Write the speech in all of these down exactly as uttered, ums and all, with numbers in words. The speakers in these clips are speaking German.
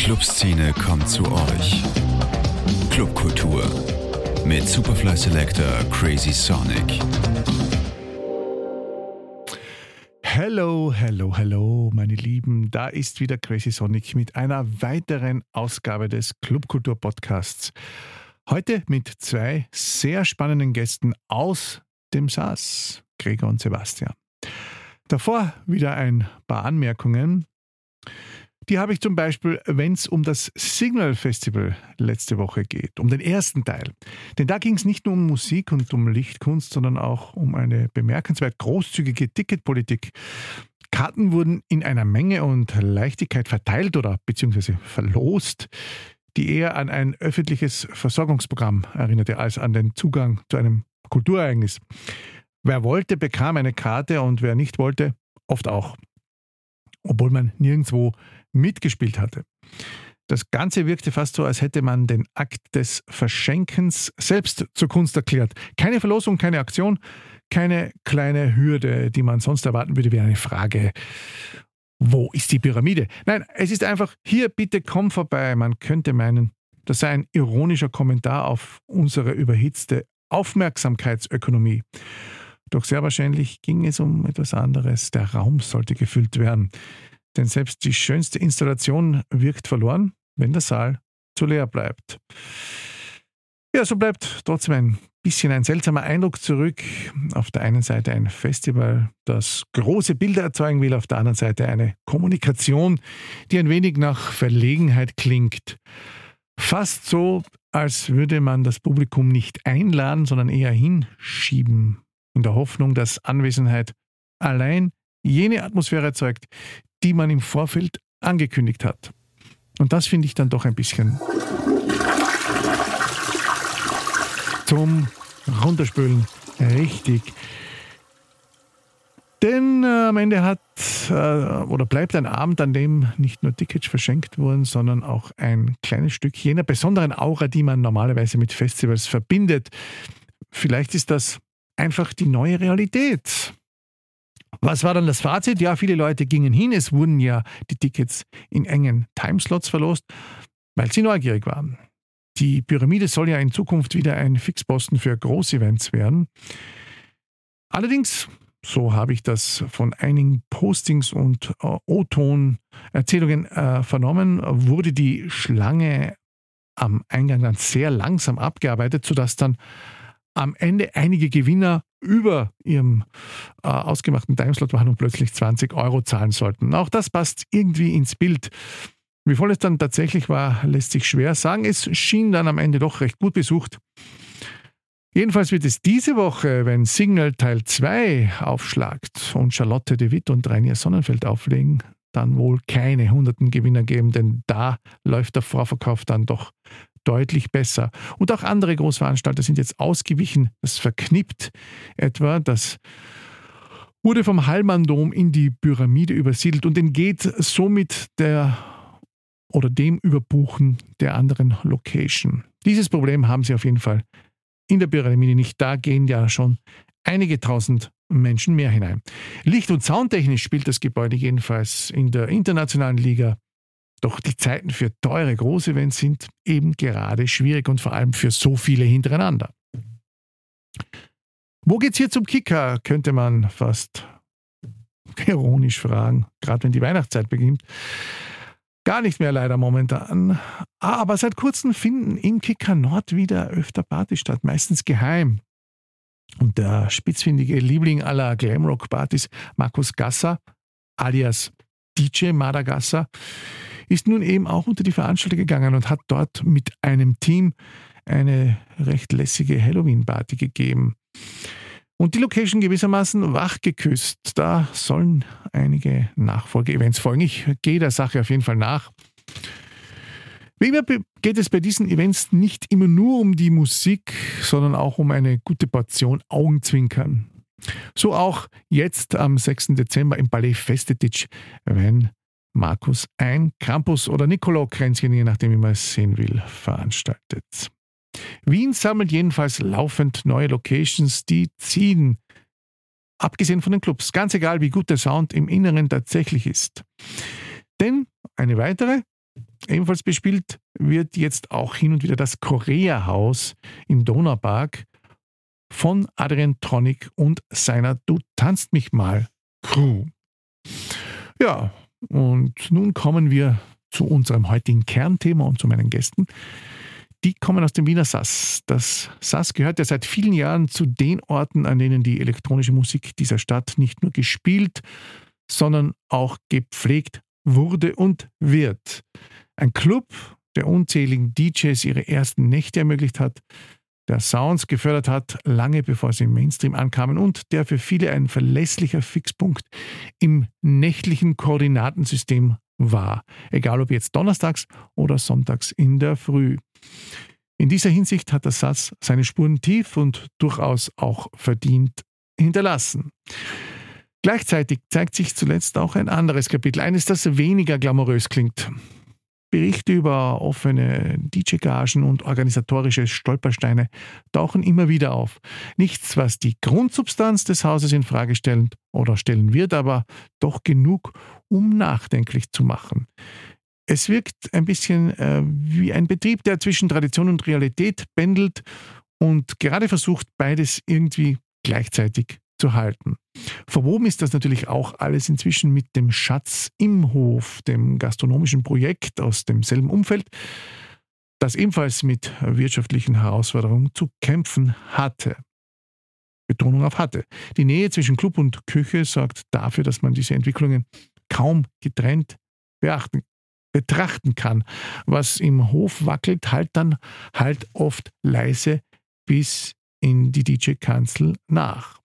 Clubszene kommt zu euch. Clubkultur mit Superfly Selector Crazy Sonic. Hello, hello, hello, meine Lieben. Da ist wieder Crazy Sonic mit einer weiteren Ausgabe des Clubkultur Podcasts. Heute mit zwei sehr spannenden Gästen aus dem S A S, Gregor und Sebastian. Davor wieder ein paar Anmerkungen. Die habe ich zum Beispiel, wenn es um das Signal Festival letzte Woche geht, um den ersten Teil. Denn da ging es nicht nur um Musik und um Lichtkunst, sondern auch um eine bemerkenswert großzügige Ticketpolitik. Karten wurden in einer Menge und Leichtigkeit verteilt oder beziehungsweise verlost, die eher an ein öffentliches Versorgungsprogramm erinnerte, als an den Zugang zu einem Kulturereignis. Wer wollte, bekam eine Karte und wer nicht wollte, oft auch. Obwohl man nirgendwo mitgespielt hatte. Das Ganze wirkte fast so, als hätte man den Akt des Verschenkens selbst zur Kunst erklärt. Keine Verlosung, keine Aktion, keine kleine Hürde, die man sonst erwarten würde, wie eine Frage: Wo ist die Pyramide? Nein, es ist einfach: Hier, bitte komm vorbei. Man könnte meinen, das sei ein ironischer Kommentar auf unsere überhitzte Aufmerksamkeitsökonomie. Doch sehr wahrscheinlich ging es um etwas anderes. Der Raum sollte gefüllt werden. Denn selbst die schönste Installation wirkt verloren, wenn der Saal zu leer bleibt. Ja, so bleibt trotzdem ein bisschen ein seltsamer Eindruck zurück. Auf der einen Seite ein Festival, das große Bilder erzeugen will, auf der anderen Seite eine Kommunikation, die ein wenig nach Verlegenheit klingt. Fast so, als würde man das Publikum nicht einladen, sondern eher hinschieben, in der Hoffnung, dass Anwesenheit allein jene Atmosphäre erzeugt, die man im Vorfeld angekündigt hat. Und das finde ich dann doch ein bisschen zum Runterspülen richtig. Denn äh, am Ende hat äh, oder bleibt ein Abend, an dem nicht nur Tickets verschenkt wurden, sondern auch ein kleines Stück jener besonderen Aura, die man normalerweise mit Festivals verbindet. Vielleicht ist das einfach die neue Realität. Was war dann das Fazit? Ja, viele Leute gingen hin. Es wurden ja die Tickets in engen Timeslots verlost, weil sie neugierig waren. Die Pyramide soll ja in Zukunft wieder ein Fixposten für Großevents werden. Allerdings, so habe ich das von einigen Postings und äh, O-Ton-Erzählungen äh, vernommen, wurde die Schlange am Eingang dann sehr langsam abgearbeitet, sodass dann am Ende einige Gewinner über ihrem äh, ausgemachten Timeslot waren und plötzlich zwanzig Euro zahlen sollten. Auch das passt irgendwie ins Bild. Wie voll es dann tatsächlich war, lässt sich schwer sagen. Es schien dann am Ende doch recht gut besucht. Jedenfalls wird es diese Woche, wenn Signal Teil zwei aufschlagt und Charlotte de Witt und Rainier Sonnenfeld auflegen, dann wohl keine hunderten Gewinner geben, denn da läuft der Vorverkauf dann doch deutlich besser. Und auch andere Großveranstalter sind jetzt ausgewichen. Das Verknippt etwa, das wurde vom Hallmann-Dom in die Pyramide übersiedelt und entgeht somit der oder dem Überbuchen der anderen Location. Dieses Problem haben sie auf jeden Fall in der Pyramide nicht. Da gehen ja schon einige tausend Menschen mehr hinein. Licht- und soundtechnisch spielt das Gebäude jedenfalls in der internationalen Liga. Doch die Zeiten für teure Großevents sind eben gerade schwierig und vor allem für so viele hintereinander. Wo geht's hier zum Kicker, könnte man fast ironisch fragen, gerade wenn die Weihnachtszeit beginnt. Gar nicht mehr leider momentan. Aber seit kurzem finden im Kicker Nord wieder öfter Partys statt, meistens geheim. Und der spitzfindige Liebling aller Glamrock-Partys, Markus Gasser, alias D J Madagascar, ist nun eben auch unter die Veranstalter gegangen und hat dort mit einem Team eine recht lässige Halloween-Party gegeben. Und die Location gewissermaßen wachgeküsst. Da sollen einige Nachfolge-Events folgen. Ich gehe der Sache auf jeden Fall nach. Wie immer geht es bei diesen Events nicht immer nur um die Musik, sondern auch um eine gute Portion Augenzwinkern. So auch jetzt am sechsten Dezember im Palais Festetic, wenn Markus ein Krampus- oder Nikolaus-Kränzchen, je nachdem wie man es sehen will, veranstaltet. Wien sammelt jedenfalls laufend neue Locations, die ziehen. Abgesehen von den Clubs, ganz egal wie gut der Sound im Inneren tatsächlich ist. Denn eine weitere Ebenfalls bespielt wird jetzt auch hin und wieder das Korea-Haus im Donaupark von Adrian Tronic und seiner Du tanzt mich mal Crew. Ja, und nun kommen wir zu unserem heutigen Kernthema und zu meinen Gästen. Die kommen aus dem Wiener S A S. Das S A S gehört ja seit vielen Jahren zu den Orten, an denen die elektronische Musik dieser Stadt nicht nur gespielt, sondern auch gepflegt wurde und wird. Ein Club, der unzähligen D Js ihre ersten Nächte ermöglicht hat, der Sounds gefördert hat, lange bevor sie im Mainstream ankamen und der für viele ein verlässlicher Fixpunkt im nächtlichen Koordinatensystem war. Egal ob jetzt donnerstags oder sonntags in der Früh. In dieser Hinsicht hat das S A S seine Spuren tief und durchaus auch verdient hinterlassen. Gleichzeitig zeigt sich zuletzt auch ein anderes Kapitel, eines, das weniger glamourös klingt. Berichte über offene D J-Gagen und organisatorische Stolpersteine tauchen immer wieder auf. Nichts, was die Grundsubstanz des Hauses in Frage stellt oder stellen wird, aber doch genug, um nachdenklich zu machen. Es wirkt ein bisschen äh, wie ein Betrieb, der zwischen Tradition und Realität pendelt und gerade versucht, beides irgendwie gleichzeitig zu halten. Verwoben ist das natürlich auch alles inzwischen mit dem Schatz im Hof, dem gastronomischen Projekt aus demselben Umfeld, das ebenfalls mit wirtschaftlichen Herausforderungen zu kämpfen hatte. Betonung auf hatte. Die Nähe zwischen Club und Küche sorgt dafür, dass man diese Entwicklungen kaum getrennt beachten, betrachten kann. Was im Hof wackelt, halt dann halt oft leise bis in die D J-Kanzel nach.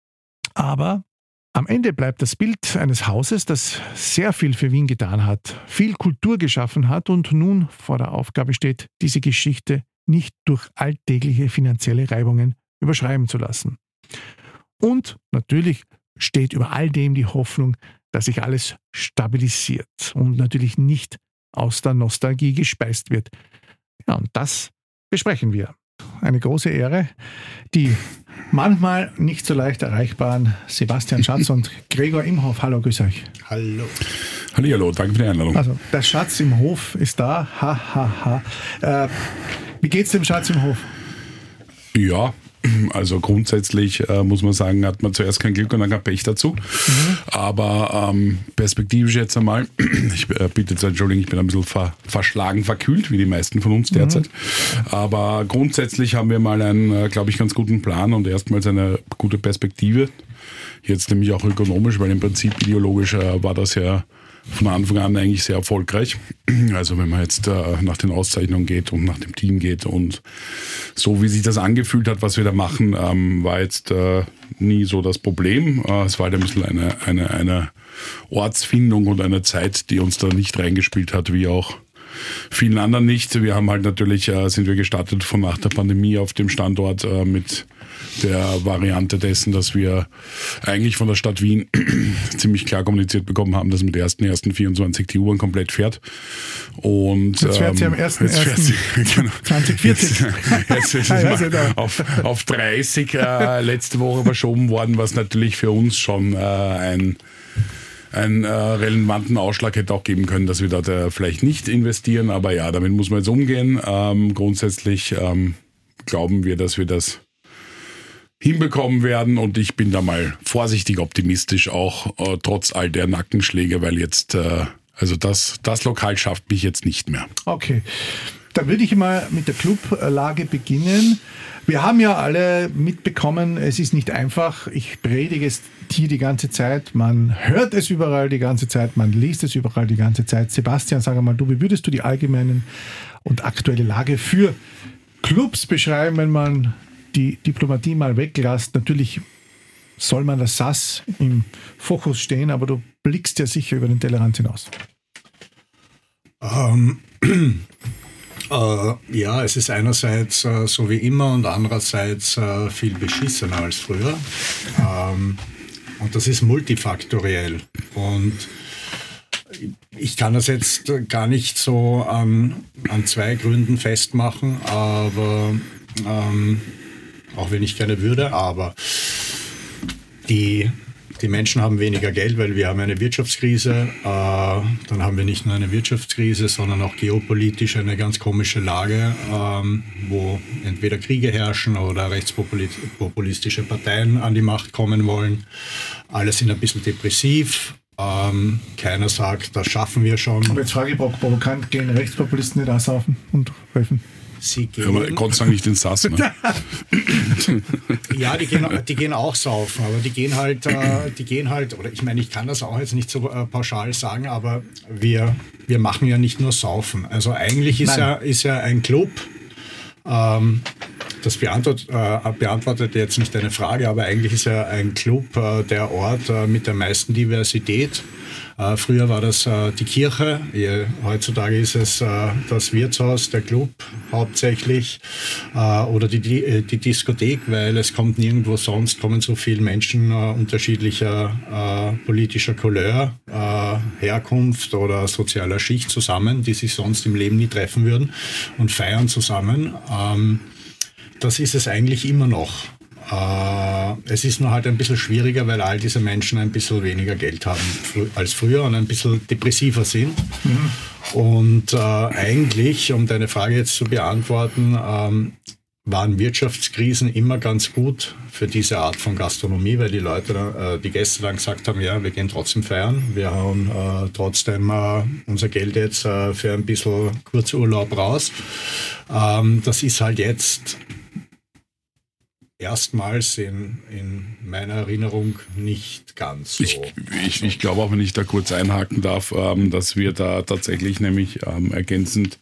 Aber am Ende bleibt das Bild eines Hauses, das sehr viel für Wien getan hat, viel Kultur geschaffen hat und nun vor der Aufgabe steht, diese Geschichte nicht durch alltägliche finanzielle Reibungen überschreiben zu lassen. Und natürlich steht über all dem die Hoffnung, dass sich alles stabilisiert und natürlich nicht aus der Nostalgie gespeist wird. Ja, und das besprechen wir. Eine große Ehre, die manchmal nicht so leicht erreichbaren Sebastian Schatz und Gregor Imhoff. Hallo, grüß euch. Hallo. Hallo, danke für die Einladung. Also, der Schatz im Hof ist da. Ha, ha, ha. Äh, wie geht's dem Schatz im Hof? Ja, also grundsätzlich äh, muss man sagen, hat man zuerst kein Glück und dann kein Pech dazu. Mhm. Aber ähm, perspektivisch jetzt einmal, ich äh, bitte zu entschuldigen, ich bin ein bisschen ver, verschlagen, verkühlt, wie die meisten von uns derzeit. Mhm. Aber grundsätzlich haben wir mal einen, äh, glaube ich, ganz guten Plan und erstmals eine gute Perspektive. Jetzt nämlich auch ökonomisch, weil im Prinzip ideologisch äh, war das ja von Anfang an eigentlich sehr erfolgreich. Also wenn man jetzt äh, nach den Auszeichnungen geht und nach dem Team geht und so wie sich das angefühlt hat, was wir da machen, ähm, war jetzt äh, nie so das Problem. Äh, es war halt ein bisschen eine, eine, eine Ortsfindung und eine Zeit, die uns da nicht reingespielt hat, wie auch vielen anderen nicht. Wir haben halt natürlich, äh, sind wir gestartet von nach der Pandemie auf dem Standort äh, mit der Variante dessen, dass wir eigentlich von der Stadt Wien ziemlich klar kommuniziert bekommen haben, dass mit der ersten ersten vierundzwanzig die U-Bahn komplett fährt. Und jetzt fährt sie am ersten ersten zwanzig vierzig. Jetzt, jetzt ist es mal auf, auf dreißig äh, letzte Woche verschoben worden, was natürlich für uns schon äh, ein einen äh, relevanten Ausschlag hätte auch geben können, dass wir da äh, vielleicht nicht investieren. Aber ja, damit muss man jetzt umgehen. Ähm, grundsätzlich ähm, glauben wir, dass wir das hinbekommen werden und ich bin da mal vorsichtig optimistisch, auch äh, trotz all der Nackenschläge, weil jetzt, äh, also das, das Lokal schafft mich jetzt nicht mehr. Okay, dann würde ich mal mit der Clublage beginnen. Wir haben ja alle mitbekommen, es ist nicht einfach. Ich predige es hier die ganze Zeit, man hört es überall die ganze Zeit, man liest es überall die ganze Zeit. Sebastian, sag mal, du, wie würdest du die allgemeine und aktuelle Lage für Clubs beschreiben, wenn man die Diplomatie mal weglässt? Natürlich soll man das S A S im Fokus stehen, aber du blickst ja sicher über den Tellerrand hinaus. Ähm, äh, ja, es ist einerseits äh, so wie immer und andererseits äh, viel beschissener als früher. Ähm, und das ist multifaktoriell. Und ich kann das jetzt gar nicht so an, an zwei Gründen festmachen, aber ähm, auch wenn ich gerne würde, aber die, die Menschen haben weniger Geld, weil wir haben eine Wirtschaftskrise. Äh, dann haben wir nicht nur eine Wirtschaftskrise, sondern auch geopolitisch eine ganz komische Lage, ähm, wo entweder Kriege herrschen oder rechtspopulistische Parteien an die Macht kommen wollen. Alle sind ein bisschen depressiv. Ähm, keiner sagt, das schaffen wir schon. Aber jetzt frage ich provokant, gehen Rechtspopulisten nicht aussaufen und helfen? Sie gehen, aber Gott sei Dank nicht den Sass. Ne? Ja, die gehen, die gehen auch saufen, aber die gehen halt, äh, die gehen halt, oder ich meine, ich kann das auch jetzt nicht so äh, pauschal sagen, aber wir, wir machen ja nicht nur saufen. Also eigentlich ist ja, ist ja ein Club, ähm, das beantwortet, äh, beantwortet jetzt nicht deine Frage, aber eigentlich ist ja ein Club äh, der Ort äh, mit der meisten Diversität. Äh, früher war das äh, die Kirche, Je, heutzutage ist es äh, das Wirtshaus, der Club hauptsächlich äh, oder die, die, die Diskothek, weil es kommt nirgendwo sonst, kommen so viele Menschen äh, unterschiedlicher äh, politischer Couleur, äh, Herkunft oder sozialer Schicht zusammen, die sich sonst im Leben nie treffen würden und feiern zusammen. Ähm, das ist es eigentlich immer noch. Es ist nur halt ein bisschen schwieriger, weil all diese Menschen ein bisschen weniger Geld haben als früher und ein bisschen depressiver sind. Mhm. Und äh, eigentlich, um deine Frage jetzt zu beantworten, ähm, waren Wirtschaftskrisen immer ganz gut für diese Art von Gastronomie, weil die Leute, äh, die Gäste dann gesagt haben, ja, wir gehen trotzdem feiern, wir hauen äh, trotzdem äh, unser Geld jetzt äh, für ein bisschen Kurzurlaub raus. Ähm, das ist halt jetzt erstmals in, in meiner Erinnerung nicht ganz so. Ich, ich, ich glaube auch, wenn ich da kurz einhaken darf, ähm, dass wir da tatsächlich nämlich ähm, ergänzend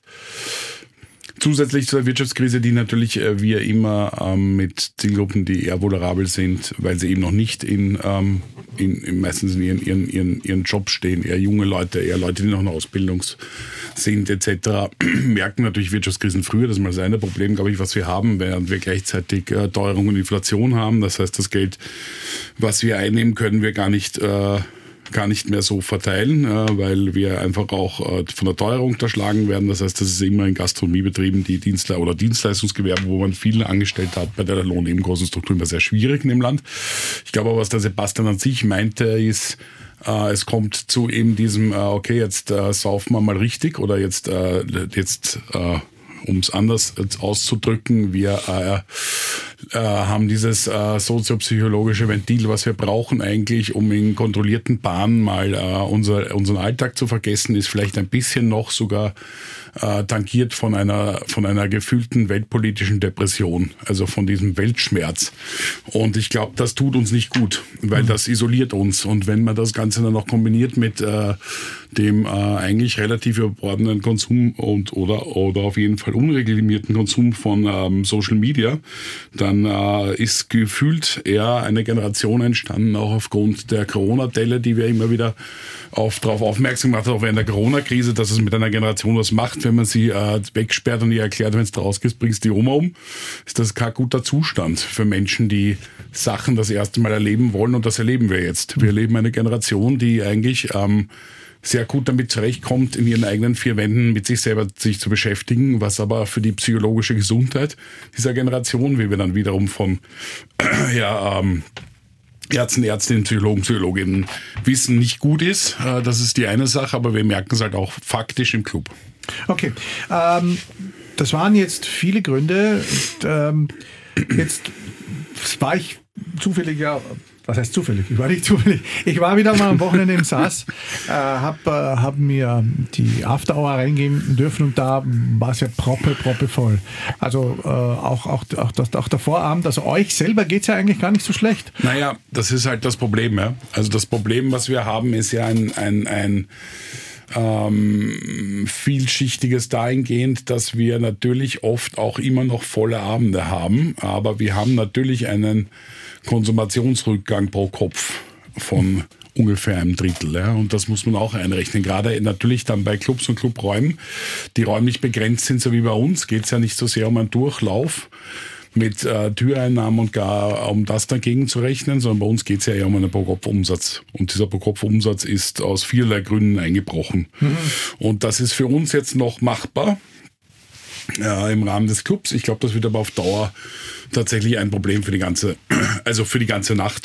zusätzlich zur Wirtschaftskrise, die natürlich äh, wir immer ähm, mit Zielgruppen, die eher vulnerabel sind, weil sie eben noch nicht in, ähm, in, in meistens in ihren, ihren, ihren, ihren Job stehen, eher junge Leute, eher Leute, die noch in der Ausbildung sind et cetera, merken natürlich Wirtschaftskrisen früher. Das ist mal das eine Problem, glaube ich, was wir haben, während wir gleichzeitig äh, Teuerung und Inflation haben. Das heißt, das Geld, was wir einnehmen, können wir gar nicht äh, gar nicht mehr so verteilen, äh, weil wir einfach auch äh, von der Teuerung unterschlagen werden. Das heißt, das ist immer in Gastronomiebetrieben, die Dienstle- oder Dienstleistungsgewerbe, wo man viele angestellt hat, bei der Lohnnebenkostenstruktur immer sehr schwierig in dem Land. Ich glaube aber, was der Sebastian an sich meinte, ist, äh, es kommt zu eben diesem, äh, okay, jetzt äh, saufen wir mal richtig oder jetzt, äh, jetzt äh, um es anders auszudrücken, wir äh, äh, haben dieses äh, soziopsychologische Ventil, was wir brauchen eigentlich, um in kontrollierten Bahnen mal äh, unser, unseren Alltag zu vergessen, ist vielleicht ein bisschen noch sogar äh, tangiert von einer, von einer gefühlten weltpolitischen Depression, also von diesem Weltschmerz. Und ich glaube, das tut uns nicht gut, weil das isoliert uns. Und wenn man das Ganze dann noch kombiniert mit äh, dem äh, eigentlich relativ überbordenden Konsum und oder, oder auf jeden Fall unreglementierten Konsum von ähm, Social Media, dann äh, ist gefühlt eher eine Generation entstanden, auch aufgrund der Corona-Delle, die wir immer wieder auf, darauf aufmerksam gemacht haben, auch während der Corona-Krise, dass es mit einer Generation was macht, wenn man sie äh, wegsperrt und ihr erklärt, wenn es da rausgeht, bringst die Oma um, ist das kein guter Zustand für Menschen, die Sachen das erste Mal erleben wollen, und das erleben wir jetzt. Wir erleben eine Generation, die eigentlich ähm, sehr gut damit zurechtkommt, in ihren eigenen vier Wänden mit sich selber sich zu beschäftigen, was aber für die psychologische Gesundheit dieser Generation, wie wir dann wiederum von äh, ja, ähm, Ärzten, Ärztinnen, Psychologen, Psychologinnen wissen, nicht gut ist. Äh, das ist die eine Sache, aber wir merken es halt auch faktisch im Club. Okay, ähm, das waren jetzt viele Gründe. Und, ähm, jetzt war ich zufällig ja... Was heißt zufällig? Ich war nicht zufällig. Ich war wieder mal am Wochenende im S A S, äh, habe äh, hab mir die After Hour reingehen dürfen und da war es ja proppe, proppe voll. Also äh, auch, auch, auch, das, auch der Vorabend, also euch selber geht es ja eigentlich gar nicht so schlecht. Naja, das ist halt das Problem. Ja? Also das Problem, was wir haben, ist ja ein, ein, ein ähm, vielschichtiges dahingehend, dass wir natürlich oft auch immer noch volle Abende haben, aber wir haben natürlich einen Konsumationsrückgang pro Kopf von ungefähr einem Drittel. Ja. Und das muss man auch einrechnen. Gerade natürlich dann bei Clubs und Clubräumen, die räumlich begrenzt sind, so wie bei uns, geht es ja nicht so sehr um einen Durchlauf mit äh, Türeinnahmen und gar um das dagegen zu rechnen, sondern bei uns geht es ja eher um einen Pro-Kopf-Umsatz. Und dieser Pro-Kopf-Umsatz ist aus vielerlei Gründen eingebrochen. Mhm. Und das ist für uns jetzt noch machbar äh, im Rahmen des Clubs. Ich glaube, das wird aber auf Dauer tatsächlich ein Problem für die ganze, also für die ganze Nacht.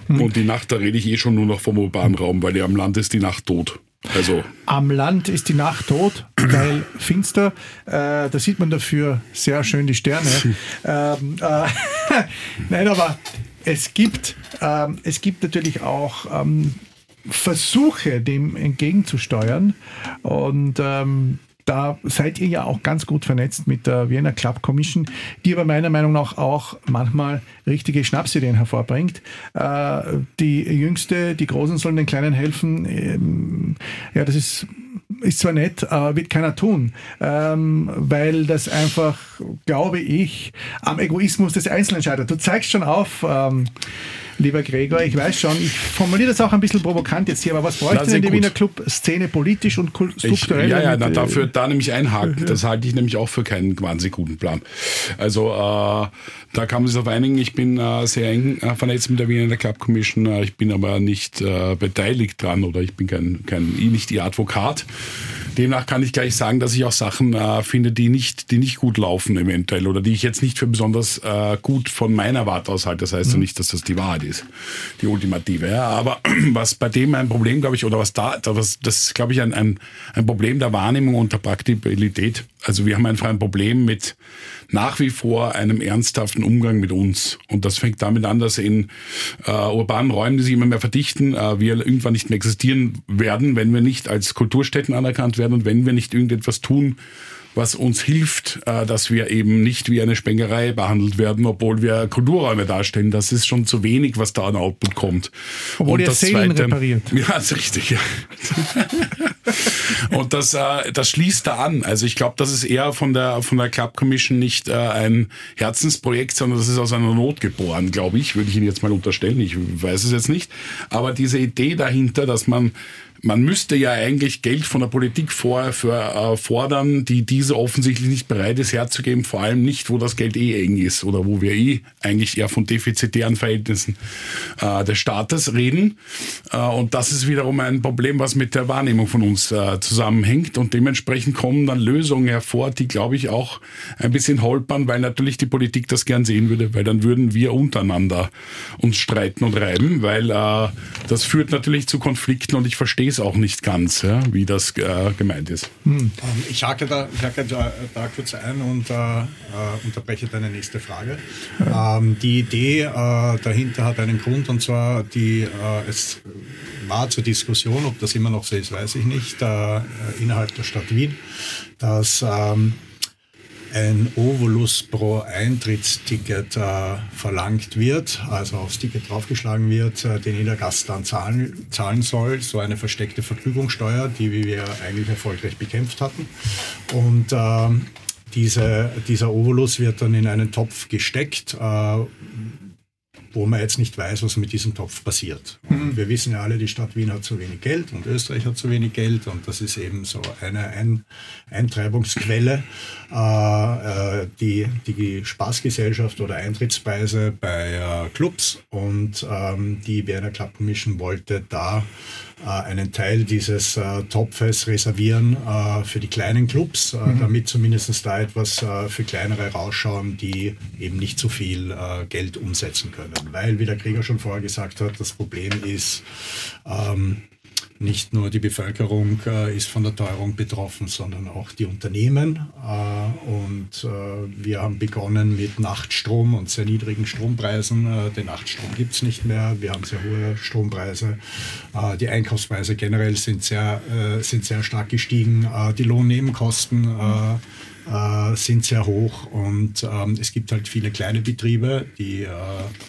Mhm. Und die Nacht, da rede ich eh schon nur noch vom urbanen Raum, weil ja am Land ist die Nacht tot. Also. Am Land ist die Nacht tot, weil finster. Äh, da sieht man dafür sehr schön die Sterne. ähm, äh, Nein, aber es gibt, ähm, es gibt natürlich auch ähm, Versuche, dem entgegenzusteuern. Und ähm, da seid ihr ja auch ganz gut vernetzt mit der Vienna Club Commission, die aber meiner Meinung nach auch manchmal richtige Schnapsideen hervorbringt. Äh, die Jüngste, die Großen sollen den Kleinen helfen. Ähm, ja, das ist, ist zwar nett, aber wird keiner tun, ähm, weil das einfach, glaube ich, am Egoismus des Einzelnen scheitert. Du zeigst schon auf, ähm, lieber Gregor, ich weiß schon, ich formuliere das auch ein bisschen provokant jetzt hier, aber was bräuchte denn die Wiener Club-Szene politisch und strukturell? Ich, ja, ja, mit, na, dafür, da nämlich einhaken, das halte ich nämlich auch für keinen wahnsinnig guten Plan. Also, äh, da kann man sich auf einigen, ich bin äh, sehr eng äh, vernetzt mit der Wiener Club Commission, äh, ich bin aber nicht äh, beteiligt dran oder ich bin kein, kein nicht ihr Advokat. Demnach kann ich gleich sagen, dass ich auch Sachen äh, finde, die nicht, die nicht gut laufen eventuell oder die ich jetzt nicht für besonders äh, gut von meiner Warte aus halte. Das heißt mhm. ja nicht, dass das die Wahrheit ist, die ultimative. Ja. Aber was bei dem ein Problem, glaube ich, oder was da, was, das ist, glaube ich, ein, ein, ein Problem der Wahrnehmung und der Praktikabilität. Also wir haben einfach ein Problem mit nach wie vor einem ernsthaften Umgang mit uns. Und das fängt damit an, dass in äh, urbanen Räumen, die sich immer mehr verdichten, äh, wir irgendwann nicht mehr existieren werden, wenn wir nicht als Kulturstätten anerkannt werden und wenn wir nicht irgendetwas tun, was uns hilft, äh, dass wir eben nicht wie eine Spengerei behandelt werden, obwohl wir Kulturräume darstellen. Das ist schon zu wenig, was da an Output kommt. Obwohl ihr Seelen repariert. Ja, das ist richtig. Ja. Und das, äh, das schließt da an. Also ich glaube, das ist eher von der von der Club Commission nicht äh, ein Herzensprojekt, sondern das ist aus einer Not geboren, glaube ich, würde ich Ihnen jetzt mal unterstellen. Ich weiß es jetzt nicht. Aber diese Idee dahinter, dass man Man müsste ja eigentlich Geld von der Politik vorher für, äh, fordern, die diese offensichtlich nicht bereit ist herzugeben, vor allem nicht, wo das Geld eh eng ist oder wo wir eh eigentlich eher von defizitären Verhältnissen äh, des Staates reden. Äh, und das ist wiederum ein Problem, was mit der Wahrnehmung von uns äh, zusammenhängt. Und dementsprechend kommen dann Lösungen hervor, die, glaube ich, auch ein bisschen holpern, weil natürlich die Politik das gern sehen würde, weil dann würden wir untereinander uns streiten und reiben, weil äh, das führt natürlich zu Konflikten und ich verstehe es auch nicht ganz, ja, wie das äh, gemeint ist. Hm. Ich hake da, ich hake da, da kurz ein und äh, unterbreche deine nächste Frage. Ähm, die Idee äh, dahinter hat einen Grund und zwar, die, äh, es war zur Diskussion, ob das immer noch so ist, weiß ich nicht, äh, innerhalb der Stadt Wien, dass ähm, ein Ovolus pro Eintrittsticket äh, verlangt wird, also aufs Ticket draufgeschlagen wird, äh, den jeder Gast dann zahlen, zahlen soll. So eine versteckte Vergnügungssteuer, die wir eigentlich erfolgreich bekämpft hatten. Und äh, diese, dieser Ovolus wird dann in einen Topf gesteckt, äh, wo man jetzt nicht weiß, was mit diesem Topf passiert. Und wir wissen ja alle, die Stadt Wien hat zu wenig Geld und Österreich hat zu wenig Geld und das ist eben so eine Ein- Eintreibungsquelle. Äh, die, die Spaßgesellschaft oder Eintrittspreise bei äh, Clubs und ähm, die Vienna Club Commission wollte da äh, einen Teil dieses äh, Topfes reservieren äh, für die kleinen Clubs, äh, mhm. damit zumindest da etwas äh, für kleinere rausschauen, die eben nicht so viel äh, Geld umsetzen können. Weil, wie der Gregor schon vorher gesagt hat, das Problem ist, ähm, nicht nur die Bevölkerung äh, ist von der Teuerung betroffen, sondern auch die Unternehmen. Äh, und äh, wir haben begonnen mit Nachtstrom und sehr niedrigen Strompreisen. Äh, den Nachtstrom gibt es nicht mehr. Wir haben sehr hohe Strompreise. Äh, die Einkaufspreise generell sind sehr, äh, sind sehr stark gestiegen. Äh, die Lohnnebenkosten äh, äh, sind sehr hoch. Und ähm, es gibt halt viele kleine Betriebe, die äh,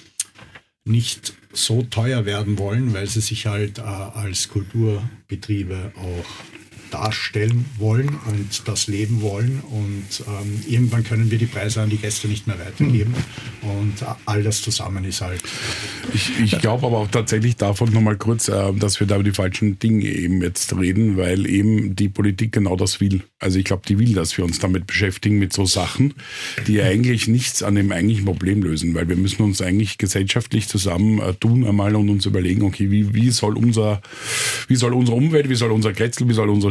nicht so teuer werden wollen, weil sie sich halt äh, als Kulturbetriebe auch darstellen wollen und das leben wollen und ähm, irgendwann können wir die Preise an die Gäste nicht mehr weitergeben und all das zusammen ist halt... Ich, ich glaube aber auch tatsächlich davon nochmal kurz, äh, dass wir da über die falschen Dinge eben jetzt reden, weil eben die Politik genau das will. Also ich glaube, die will, dass wir uns damit beschäftigen, mit so Sachen, die eigentlich nichts an dem eigentlichen Problem lösen, weil wir müssen uns eigentlich gesellschaftlich zusammen äh, tun einmal und uns überlegen, okay, wie, wie soll unser, wie soll unsere Umwelt, wie soll unser Kretzel, wie soll unsere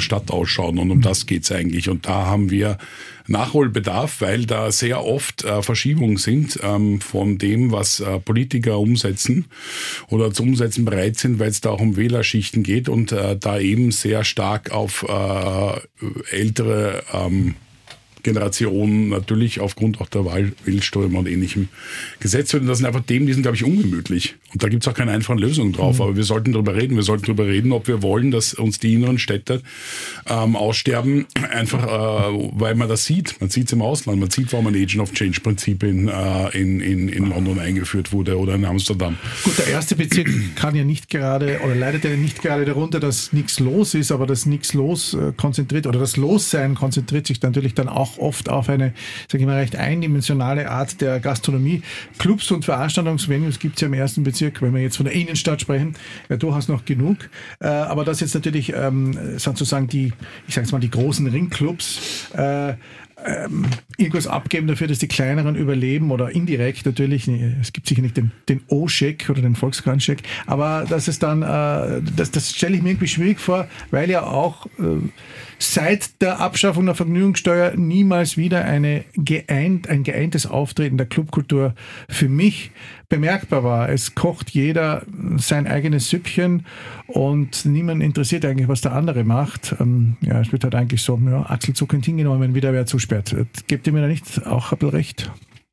Stadt ausschauen. Und um das geht's eigentlich. Und da haben wir Nachholbedarf, weil da sehr oft äh, Verschiebungen sind ähm, von dem, was äh, Politiker umsetzen oder zu umsetzen bereit sind, weil es da auch um Wählerschichten geht und äh, da eben sehr stark auf äh, ältere ähm, Generationen natürlich aufgrund auch der Wahlwildströme und Ähnlichem gesetzt wird. Und das sind einfach Themen, die sind, glaube ich, ungemütlich. Und da gibt es auch keine einfachen Lösungen drauf. Mhm. Aber wir sollten darüber reden. Wir sollten darüber reden, ob wir wollen, dass uns die inneren Städte ähm, aussterben. Einfach, äh, weil man das sieht. Man sieht es im Ausland. Man sieht, warum ein Agent of Change-Prinzip in, äh, in, in, in London eingeführt wurde oder in Amsterdam. Gut, der erste Bezirk kann ja nicht gerade oder leidet ja nicht gerade darunter, dass nichts los ist, aber das nichts los äh, konzentriert oder das Lossein konzentriert sich natürlich dann auch oft auf eine, sage ich mal, recht eindimensionale Art der Gastronomie. Clubs und Veranstaltungsvenues gibt es ja im ersten Bezirk, wenn wir jetzt von der Innenstadt sprechen, ja durchaus noch genug. Äh, aber dass jetzt natürlich ähm, sozusagen die, ich sage jetzt mal, die großen Ringclubs äh, ähm, irgendwas abgeben dafür, dass die kleineren überleben oder indirekt natürlich, es gibt sicher nicht den, den O-Scheck oder den Volkskrans-Scheck, aber dass es dann, äh, das, das stelle ich mir irgendwie schwierig vor, weil ja auch äh, seit der Abschaffung der Vergnügungssteuer niemals wieder eine geeint, ein geeintes Auftreten der Clubkultur für mich bemerkbar war. Es kocht jeder sein eigenes Süppchen und niemand interessiert eigentlich, was der andere macht. Ähm, ja, es wird halt eigentlich so, ja, achselzuckend hingenommen, wenn wieder wer zusperrt. Gebt ihr mir da nicht auch ein bisschen recht?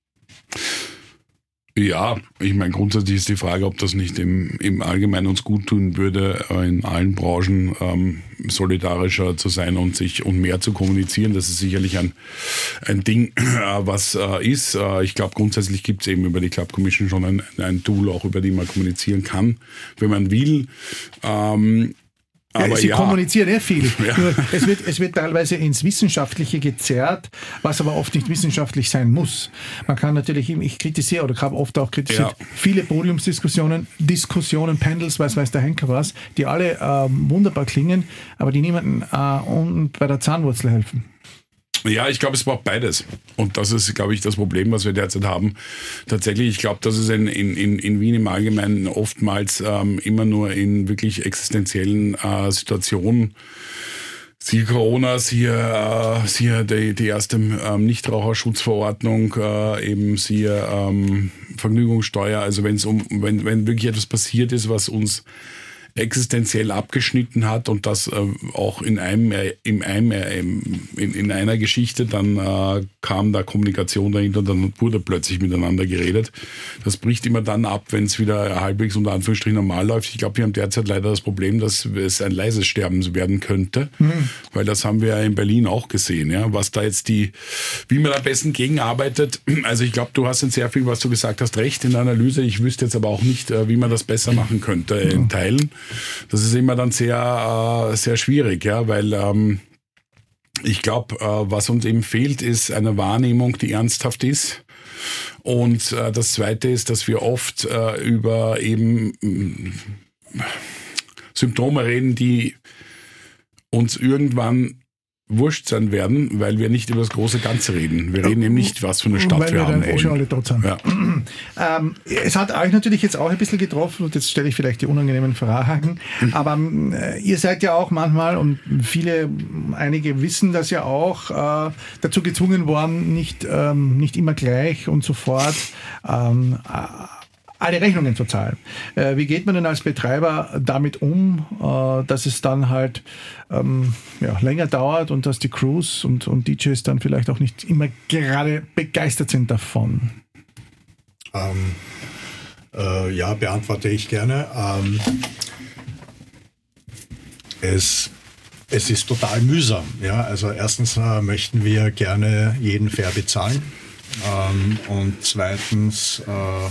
Ja, ich meine, grundsätzlich ist die Frage, ob das nicht im, im Allgemeinen uns gut tun würde, in allen Branchen ähm, solidarischer zu sein und sich und mehr zu kommunizieren. Das ist sicherlich ein, ein Ding, äh, was äh, ist. Äh, ich glaube, grundsätzlich gibt es eben über die Club Commission schon ein, ein Tool, auch über die man kommunizieren kann, wenn man will. Ähm, Aber Sie ja. kommunizieren eh viel. Ja. Nur es wird, es wird teilweise ins Wissenschaftliche gezerrt, was aber oft nicht wissenschaftlich sein muss. Man kann natürlich, ich kritisiere oder habe oft auch kritisiert, ja. viele Podiumsdiskussionen, Diskussionen, Panels, weiß weiß der Henker was, die alle äh, wunderbar klingen, aber die niemandem äh, und bei der Zahnwurzel helfen. Ja, ich glaube, es braucht beides. Und das ist, glaube ich, das Problem, was wir derzeit haben. Tatsächlich, ich glaube, dass es in, in, in Wien im Allgemeinen oftmals ähm, immer nur in wirklich existenziellen äh, Situationen, siehe Corona, siehe, äh, siehe die, die erste ähm, Nichtraucherschutzverordnung, äh, eben siehe ähm, Vergnügungssteuer, also wenn es um, wenn, wenn wirklich etwas passiert ist, was uns existenziell abgeschnitten hat und das äh, auch in einem, äh, in, einem äh, in, in einer Geschichte, dann äh, kam da Kommunikation dahinter, dann wurde plötzlich miteinander geredet. Das bricht immer dann ab, wenn es wieder halbwegs unter Anführungsstrichen normal läuft. Ich glaube, wir haben derzeit leider das Problem, dass es ein leises Sterben werden könnte, mhm. weil das haben wir ja in Berlin auch gesehen, ja, was da jetzt die, wie man am besten gegenarbeitet. Also ich glaube, du hast in sehr viel, was du gesagt hast, recht in der Analyse. Ich wüsste jetzt aber auch nicht, wie man das besser machen könnte in mhm. Teilen. Das ist immer dann sehr, äh, sehr schwierig, ja, weil ähm, ich glaube, äh, was uns eben fehlt, ist eine Wahrnehmung, die ernsthaft ist. Und äh, das Zweite ist, dass wir oft äh, über eben äh, Symptome reden, die uns irgendwann wurscht sein werden, weil wir nicht über das große Ganze reden. Wir reden eben nicht, was für eine Stadt weil wir, wir haben dann eh schon alle tot sind. Ja. ähm, es hat euch natürlich jetzt auch ein bisschen getroffen und jetzt stelle ich vielleicht die unangenehmen Fragen, aber äh, ihr seid ja auch manchmal und viele, einige wissen das ja auch, äh, dazu gezwungen worden, nicht, ähm, nicht immer gleich und sofort ähm, alle Rechnungen zu zahlen. Äh, wie geht man denn als Betreiber damit um, äh, dass es dann halt ähm, ja, länger dauert und dass die Crews und, und D Js dann vielleicht auch nicht immer gerade begeistert sind davon? Ähm, äh, ja, beantworte ich gerne. Ähm, es, es ist total mühsam. Ja? Also erstens äh, möchten wir gerne jeden fair bezahlen ähm, und zweitens äh,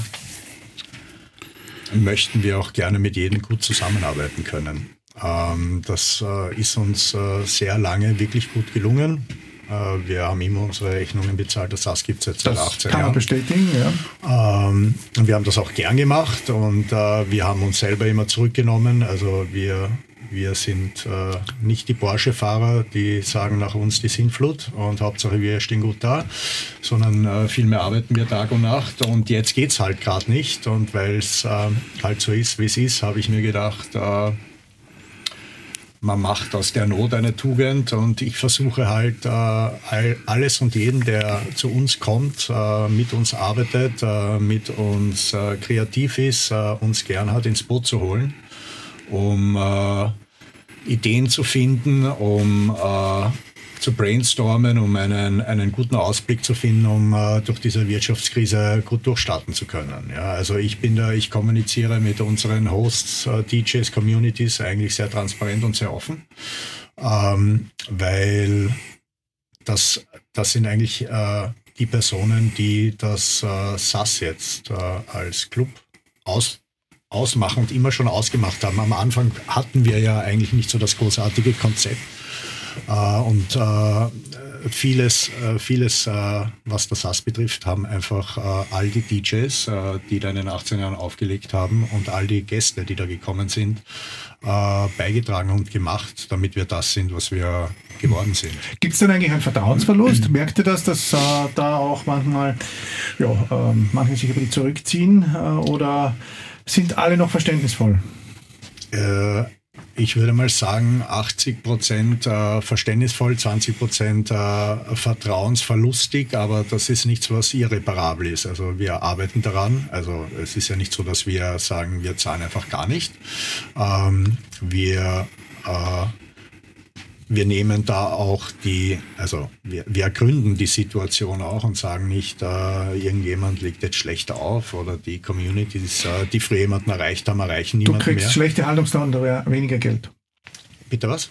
möchten wir auch gerne mit jedem gut zusammenarbeiten können. Ähm, das äh, ist uns äh, sehr lange wirklich gut gelungen. Äh, wir haben immer unsere Rechnungen bezahlt, das das gibt es jetzt seit achtzehn Jahren. Kann man bestätigen, ja. Ähm, wir haben das auch gern gemacht und äh, wir haben uns selber immer zurückgenommen. Also wir, wir sind äh, nicht die Porsche-Fahrer, die sagen nach uns die Sintflut und Hauptsache wir stehen gut da, sondern äh, vielmehr arbeiten wir Tag und Nacht und jetzt geht es halt gerade nicht und weil es äh, halt so ist, wie es ist, habe ich mir gedacht, äh, man macht aus der Not eine Tugend und ich versuche halt äh, alles und jeden, der zu uns kommt, äh, mit uns arbeitet, äh, mit uns äh, kreativ ist, äh, uns gern hat, ins Boot zu holen, um äh, Ideen zu finden, um äh, zu brainstormen, um einen, einen guten Ausblick zu finden, um uh, durch diese Wirtschaftskrise gut durchstarten zu können. Ja, also ich bin da, ich kommuniziere mit unseren Hosts, uh, D Js, Communities eigentlich sehr transparent und sehr offen, ähm, weil das, das sind eigentlich äh, die Personen, die das äh, S A S jetzt äh, als Club aus, ausmachen und immer schon ausgemacht haben. Am Anfang hatten wir ja eigentlich nicht so das großartige Konzept. Uh, und uh, vieles, uh, vieles uh, was das S A S betrifft, haben einfach uh, all die D Js, uh, die da in den achtzehn Jahren aufgelegt haben und all die Gäste, die da gekommen sind, uh, beigetragen und gemacht, damit wir das sind, was wir geworden sind. Gibt es denn eigentlich einen Vertrauensverlust? Merkt ihr das, dass uh, da auch manchmal ja, uh, manche sich ein bisschen zurückziehen uh, oder sind alle noch verständnisvoll? Uh, Ich würde mal sagen, achtzig Prozent äh, verständnisvoll, zwanzig Prozent äh, vertrauensverlustig, aber das ist nichts, was irreparabel ist. Also wir arbeiten daran. Also es ist ja nicht so, dass wir sagen, wir zahlen einfach gar nicht. Ähm, wir äh, Wir nehmen da auch die, also wir, wir ergründen die Situation auch und sagen nicht, äh, irgendjemand legt jetzt schlecht auf oder die Communities, äh, die früher jemanden erreicht haben, erreichen niemanden mehr. Du kriegst schlechte Haltungsdauer, weniger Geld. Bitte was?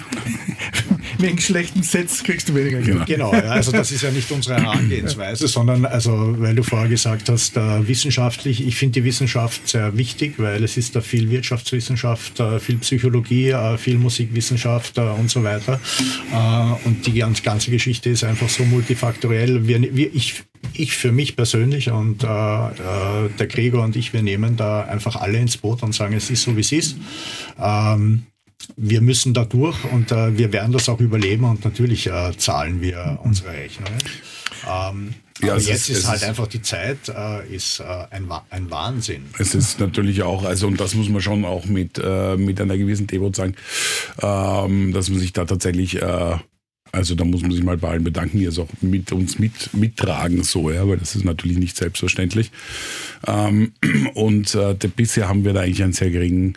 Wegen schlechten Sets kriegst du weniger Geld. Genau, ja, also das ist ja nicht unsere Herangehensweise, sondern, also, weil du vorher gesagt hast, äh, wissenschaftlich, ich finde die Wissenschaft sehr wichtig, weil es ist da viel Wirtschaftswissenschaft, äh, viel Psychologie, äh, viel Musikwissenschaft äh, und so weiter. Äh, und die ganz, ganze Geschichte ist einfach so multifaktoriell. Wir, wir, ich, ich für mich persönlich und äh, äh, der Gregor und ich, wir nehmen da einfach alle ins Boot und sagen, es ist so, wie es ist. Ähm, Wir müssen da durch und äh, wir werden das auch überleben und natürlich äh, zahlen wir unsere Rechnungen. Ähm, ja, aber jetzt ist, ist halt ist einfach die Zeit, äh, ist äh, ein, ein Wahnsinn. Es ist natürlich auch, also und das muss man schon auch mit, äh, mit einer gewissen Demut sagen, ähm, dass man sich da tatsächlich, äh, also da muss man sich mal bei allen bedanken, die es auch mit uns mit, mittragen, so, ja, weil das ist natürlich nicht selbstverständlich. Ähm, und äh, bisher haben wir da eigentlich einen sehr geringen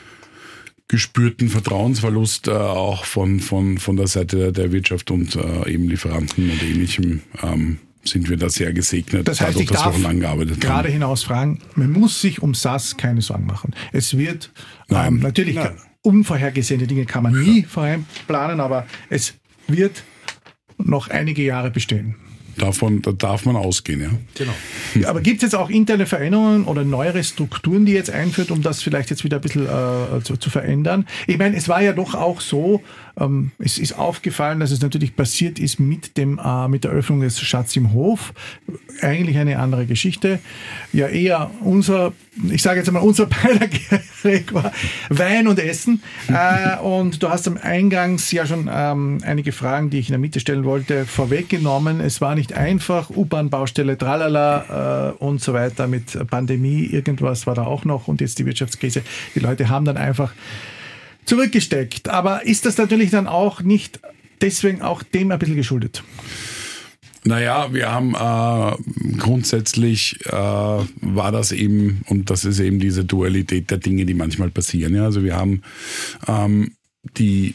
gespürten Vertrauensverlust äh, auch von, von, von der Seite der Wirtschaft und äh, eben Lieferanten und Ähnlichem ähm, sind wir da sehr gesegnet, das heißt, dadurch, ich dass darf wir auch lange gearbeitet haben. Gerade hinaus fragen, man muss sich um S A S keine Sorgen machen. Es wird ähm, natürlich Nein. unvorhergesehene Dinge kann man nie vorher planen, aber es wird noch einige Jahre bestehen. Davon da darf man ausgehen, ja. Genau. Aber gibt es jetzt auch interne Veränderungen oder neuere Strukturen, die jetzt einführt, um das vielleicht jetzt wieder ein bisschen äh, zu, zu verändern? Ich meine, es war ja doch auch so, ähm, es ist aufgefallen, dass es natürlich passiert ist mit, dem, äh, mit der Öffnung des Schatz im Hof. Eigentlich eine andere Geschichte. Ja, eher unser, ich sage jetzt einmal, unser beider war Wein und Essen. Äh, und du hast am Eingangs ja schon ähm, einige Fragen, die ich in der Mitte stellen wollte, vorweggenommen. Es war nicht einfach, U-Bahn-Baustelle, tralala äh, und so weiter mit Pandemie, irgendwas war da auch noch und jetzt die Wirtschaftskrise. Die Leute haben dann einfach zurückgesteckt. Aber ist das natürlich dann auch nicht deswegen auch dem ein bisschen geschuldet? Naja, wir haben äh, grundsätzlich äh, war das eben, und das ist eben diese Dualität der Dinge, die manchmal passieren. Ja? Also wir haben ähm, die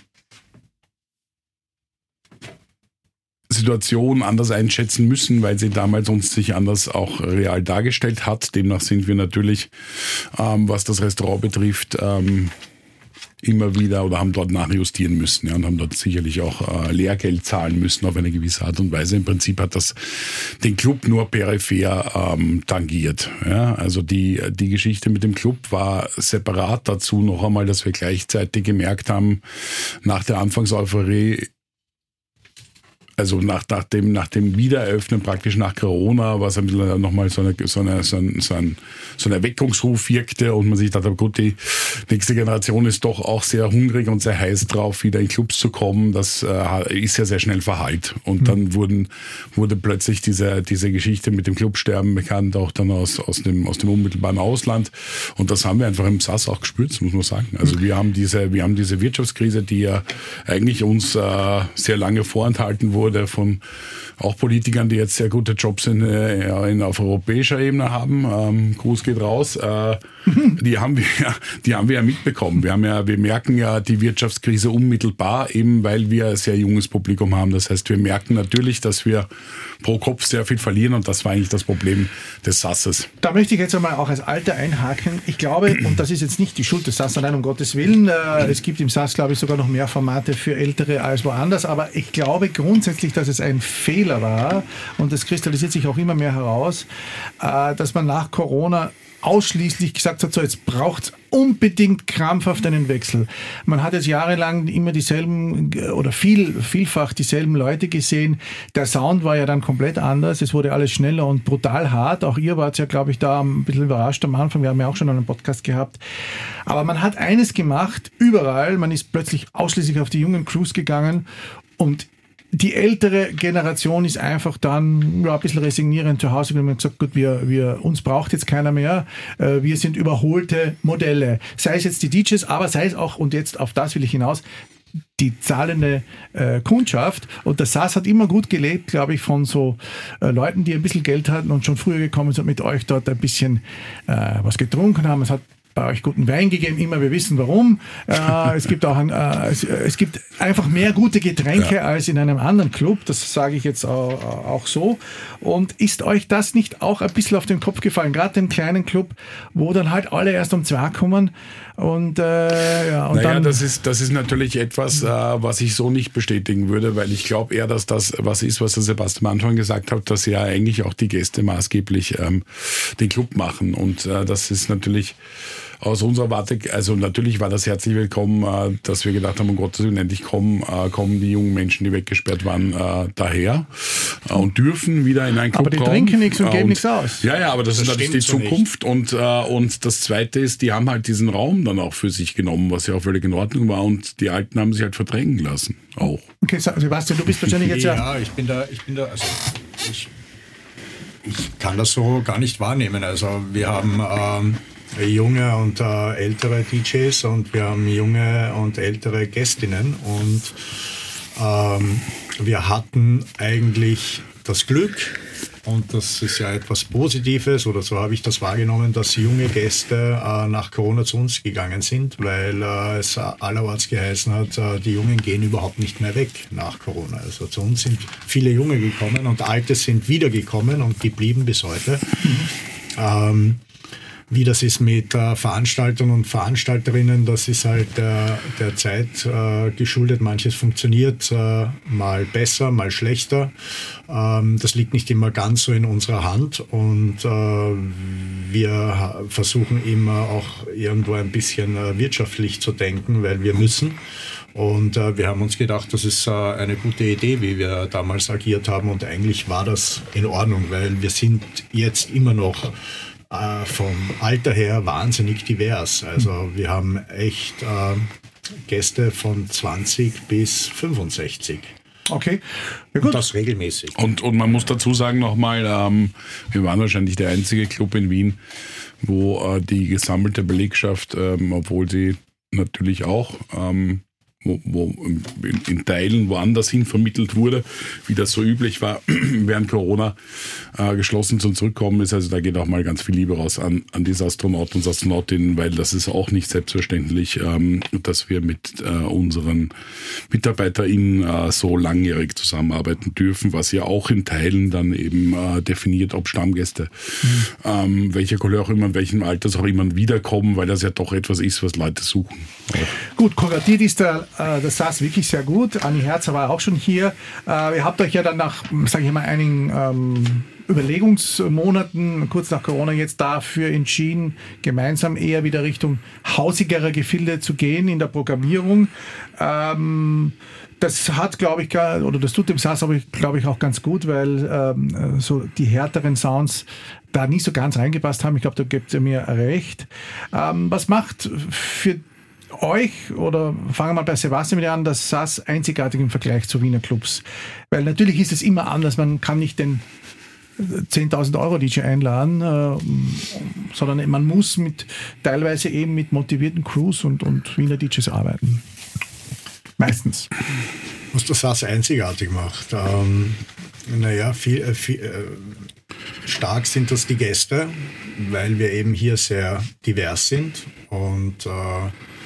Situation anders einschätzen müssen, weil sie damals uns sich anders auch real dargestellt hat. Demnach sind wir natürlich, ähm, was das Restaurant betrifft, ähm, immer wieder oder haben dort nachjustieren müssen, ja, und haben dort sicherlich auch äh, Lehrgeld zahlen müssen auf eine gewisse Art und Weise. Im Prinzip hat das den Club nur peripher ähm, tangiert. Ja. Also die, die Geschichte mit dem Club war separat dazu noch einmal, dass wir gleichzeitig gemerkt haben, nach der Anfangseuphorie also nach, nach, dem, nach dem Wiedereröffnen praktisch nach Corona, was ein bisschen nochmal so, eine, so, eine, so, ein, so, ein, so ein Erweckungsruf wirkte und man sich dachte, gut, die nächste Generation ist doch auch sehr hungrig und sehr heiß drauf, wieder in Clubs zu kommen. Das äh, ist ja sehr schnell verhallt. Und mhm. dann wurden, wurde plötzlich diese, diese Geschichte mit dem Clubsterben bekannt, auch dann aus, aus, dem, aus dem unmittelbaren Ausland. Und das haben wir einfach im S A S auch gespürt, muss man sagen. Also wir haben diese, wir haben diese Wirtschaftskrise, die ja eigentlich uns äh, sehr lange vorenthalten wurde, wurde von auch Politikern, die jetzt sehr gute Jobs in, in, auf europäischer Ebene haben. Ähm, Gruß geht raus. Äh, die haben wir, die haben wir ja mitbekommen. Wir haben ja, wir merken ja die Wirtschaftskrise unmittelbar, eben weil wir ein sehr junges Publikum haben. Das heißt, wir merken natürlich, dass wir pro Kopf sehr viel verlieren und das war eigentlich das Problem des S A Ss. Da möchte ich jetzt einmal auch als Alter einhaken. Ich glaube, und das ist jetzt nicht die Schuld des S A S, allein um Gottes Willen, äh, es gibt im S A S, glaube ich, sogar noch mehr Formate für Ältere als woanders, aber ich glaube grundsätzlich, dass es ein Fehler war und das kristallisiert sich auch immer mehr heraus, äh, dass man nach Corona ausschließlich gesagt hat, so jetzt braucht es unbedingt krampfhaft einen Wechsel. Man hat jetzt jahrelang immer dieselben oder viel, vielfach dieselben Leute gesehen. Der Sound war ja dann komplett anders. Es wurde alles schneller und brutal hart. Auch ihr wart ja, glaube ich, da ein bisschen überrascht am Anfang. Wir haben ja auch schon einen Podcast gehabt. Aber man hat eines gemacht, überall. Man ist plötzlich ausschließlich auf die jungen Crews gegangen und die ältere Generation ist einfach dann ja, ein bisschen resignierend zu Hause geblieben und gesagt, gut, wir, wir, uns braucht jetzt keiner mehr. Äh, wir sind überholte Modelle. Sei es jetzt die D Js, aber sei es auch, und jetzt auf das will ich hinaus, die zahlende äh, Kundschaft. Und der S A S hat immer gut gelebt, glaube ich, von so äh, Leuten, die ein bisschen Geld hatten und schon früher gekommen sind, mit euch dort ein bisschen äh, was getrunken haben. Es hat bei euch guten Wein gegeben, immer, wir wissen warum. Äh, es gibt auch ein, äh, es, es gibt einfach mehr gute Getränke ja. als in einem anderen Club, das sage ich jetzt auch, auch so. Und ist euch das nicht auch ein bisschen auf den Kopf gefallen, gerade im kleinen Club, wo dann halt alle erst um zwei kommen und, äh, ja, und naja, dann... das ist, das ist natürlich etwas, äh, was ich so nicht bestätigen würde, weil ich glaube eher, dass das was ist, was der Sebastian am Anfang gesagt hat, dass ja eigentlich auch die Gäste maßgeblich ähm, den Club machen und äh, das ist natürlich aus unserer Warte, also natürlich war das herzlich willkommen, dass wir gedacht haben, um Gottes Willen, endlich kommen, kommen die jungen Menschen, die weggesperrt waren, daher und dürfen wieder in einen Club kommen. Aber die trinken nichts und geben nichts aus. Ja, ja, aber das, das ist natürlich die so Zukunft und, und das Zweite ist, die haben halt diesen Raum dann auch für sich genommen, was ja auch völlig in Ordnung war und die Alten haben sich halt verdrängen lassen, auch. Okay, Sebastian, du bist wahrscheinlich jetzt ja... Ja, ich bin da, ich bin da, also ich, ich kann das so gar nicht wahrnehmen. Also wir haben... Ähm, junge und äh, ältere D Js und wir haben junge und ältere Gästinnen und ähm, wir hatten eigentlich das Glück, und das ist ja etwas Positives, oder so habe ich das wahrgenommen, dass junge Gäste äh, nach Corona zu uns gegangen sind, weil äh, es allerorts geheißen hat, äh, die Jungen gehen überhaupt nicht mehr weg nach Corona. Also zu uns sind viele Junge gekommen und Alte sind wiedergekommen und geblieben bis heute. Ähm, Wie das ist mit äh, Veranstaltern und Veranstalterinnen, das ist halt äh, der Zeit äh, geschuldet. Manches funktioniert äh, mal besser, mal schlechter. Ähm, das liegt nicht immer ganz so in unserer Hand und äh, wir versuchen immer auch irgendwo ein bisschen äh, wirtschaftlich zu denken, weil wir müssen. Und äh, wir haben uns gedacht, das ist äh, eine gute Idee, wie wir damals agiert haben. Und eigentlich war das in Ordnung, weil wir sind jetzt immer noch vom Alter her wahnsinnig divers. Also wir haben echt äh, Gäste von zwanzig bis fünfundsechzig. Okay. Ja, gut. Und das regelmäßig. Und, und man muss dazu sagen nochmal, ähm, wir waren wahrscheinlich der einzige Club in Wien, wo äh, die gesammelte Belegschaft, ähm, obwohl sie natürlich auch ähm, wo, wo in, in Teilen woanders hin vermittelt wurde, wie das so üblich war, während Corona äh, geschlossen zum Zurückkommen ist. Also da geht auch mal ganz viel Liebe raus an, an diese Astronauten und Astronautinnen, weil das ist auch nicht selbstverständlich, ähm, dass wir mit äh, unseren MitarbeiterInnen äh, so langjährig zusammenarbeiten dürfen, was ja auch in Teilen dann eben äh, definiert, ob Stammgäste, mhm. ähm, welcher Couleur auch immer, in welchem Alters auch immer wiederkommen, weil das ja doch etwas ist, was Leute suchen. Auch. Gut, kuratiert ist der Das saß wirklich sehr gut. Anni Herzer war auch schon hier. Äh, ihr habt euch ja dann nach, sage ich mal, einigen ähm, Überlegungsmonaten, kurz nach Corona, jetzt dafür entschieden, gemeinsam eher wieder Richtung hausigerer Gefilde zu gehen in der Programmierung. Ähm, das hat, glaube ich, oder das tut dem S A S, aber glaube ich, auch ganz gut, weil ähm, so die härteren Sounds da nicht so ganz reingepasst haben. Ich glaube, da gebt ihr mir recht. Ähm, was macht für euch, oder fangen wir mal bei Sebastian wieder an, das S A S einzigartig im Vergleich zu Wiener Clubs? Weil natürlich ist es immer anders, man kann nicht den zehntausend Euro D J einladen, äh, sondern man muss mit teilweise eben mit motivierten Crews und, und Wiener D Js arbeiten. Meistens. Was das S A S einzigartig macht. Ähm, naja, viel, viel, äh, stark sind das die Gäste, weil wir eben hier sehr divers sind und äh,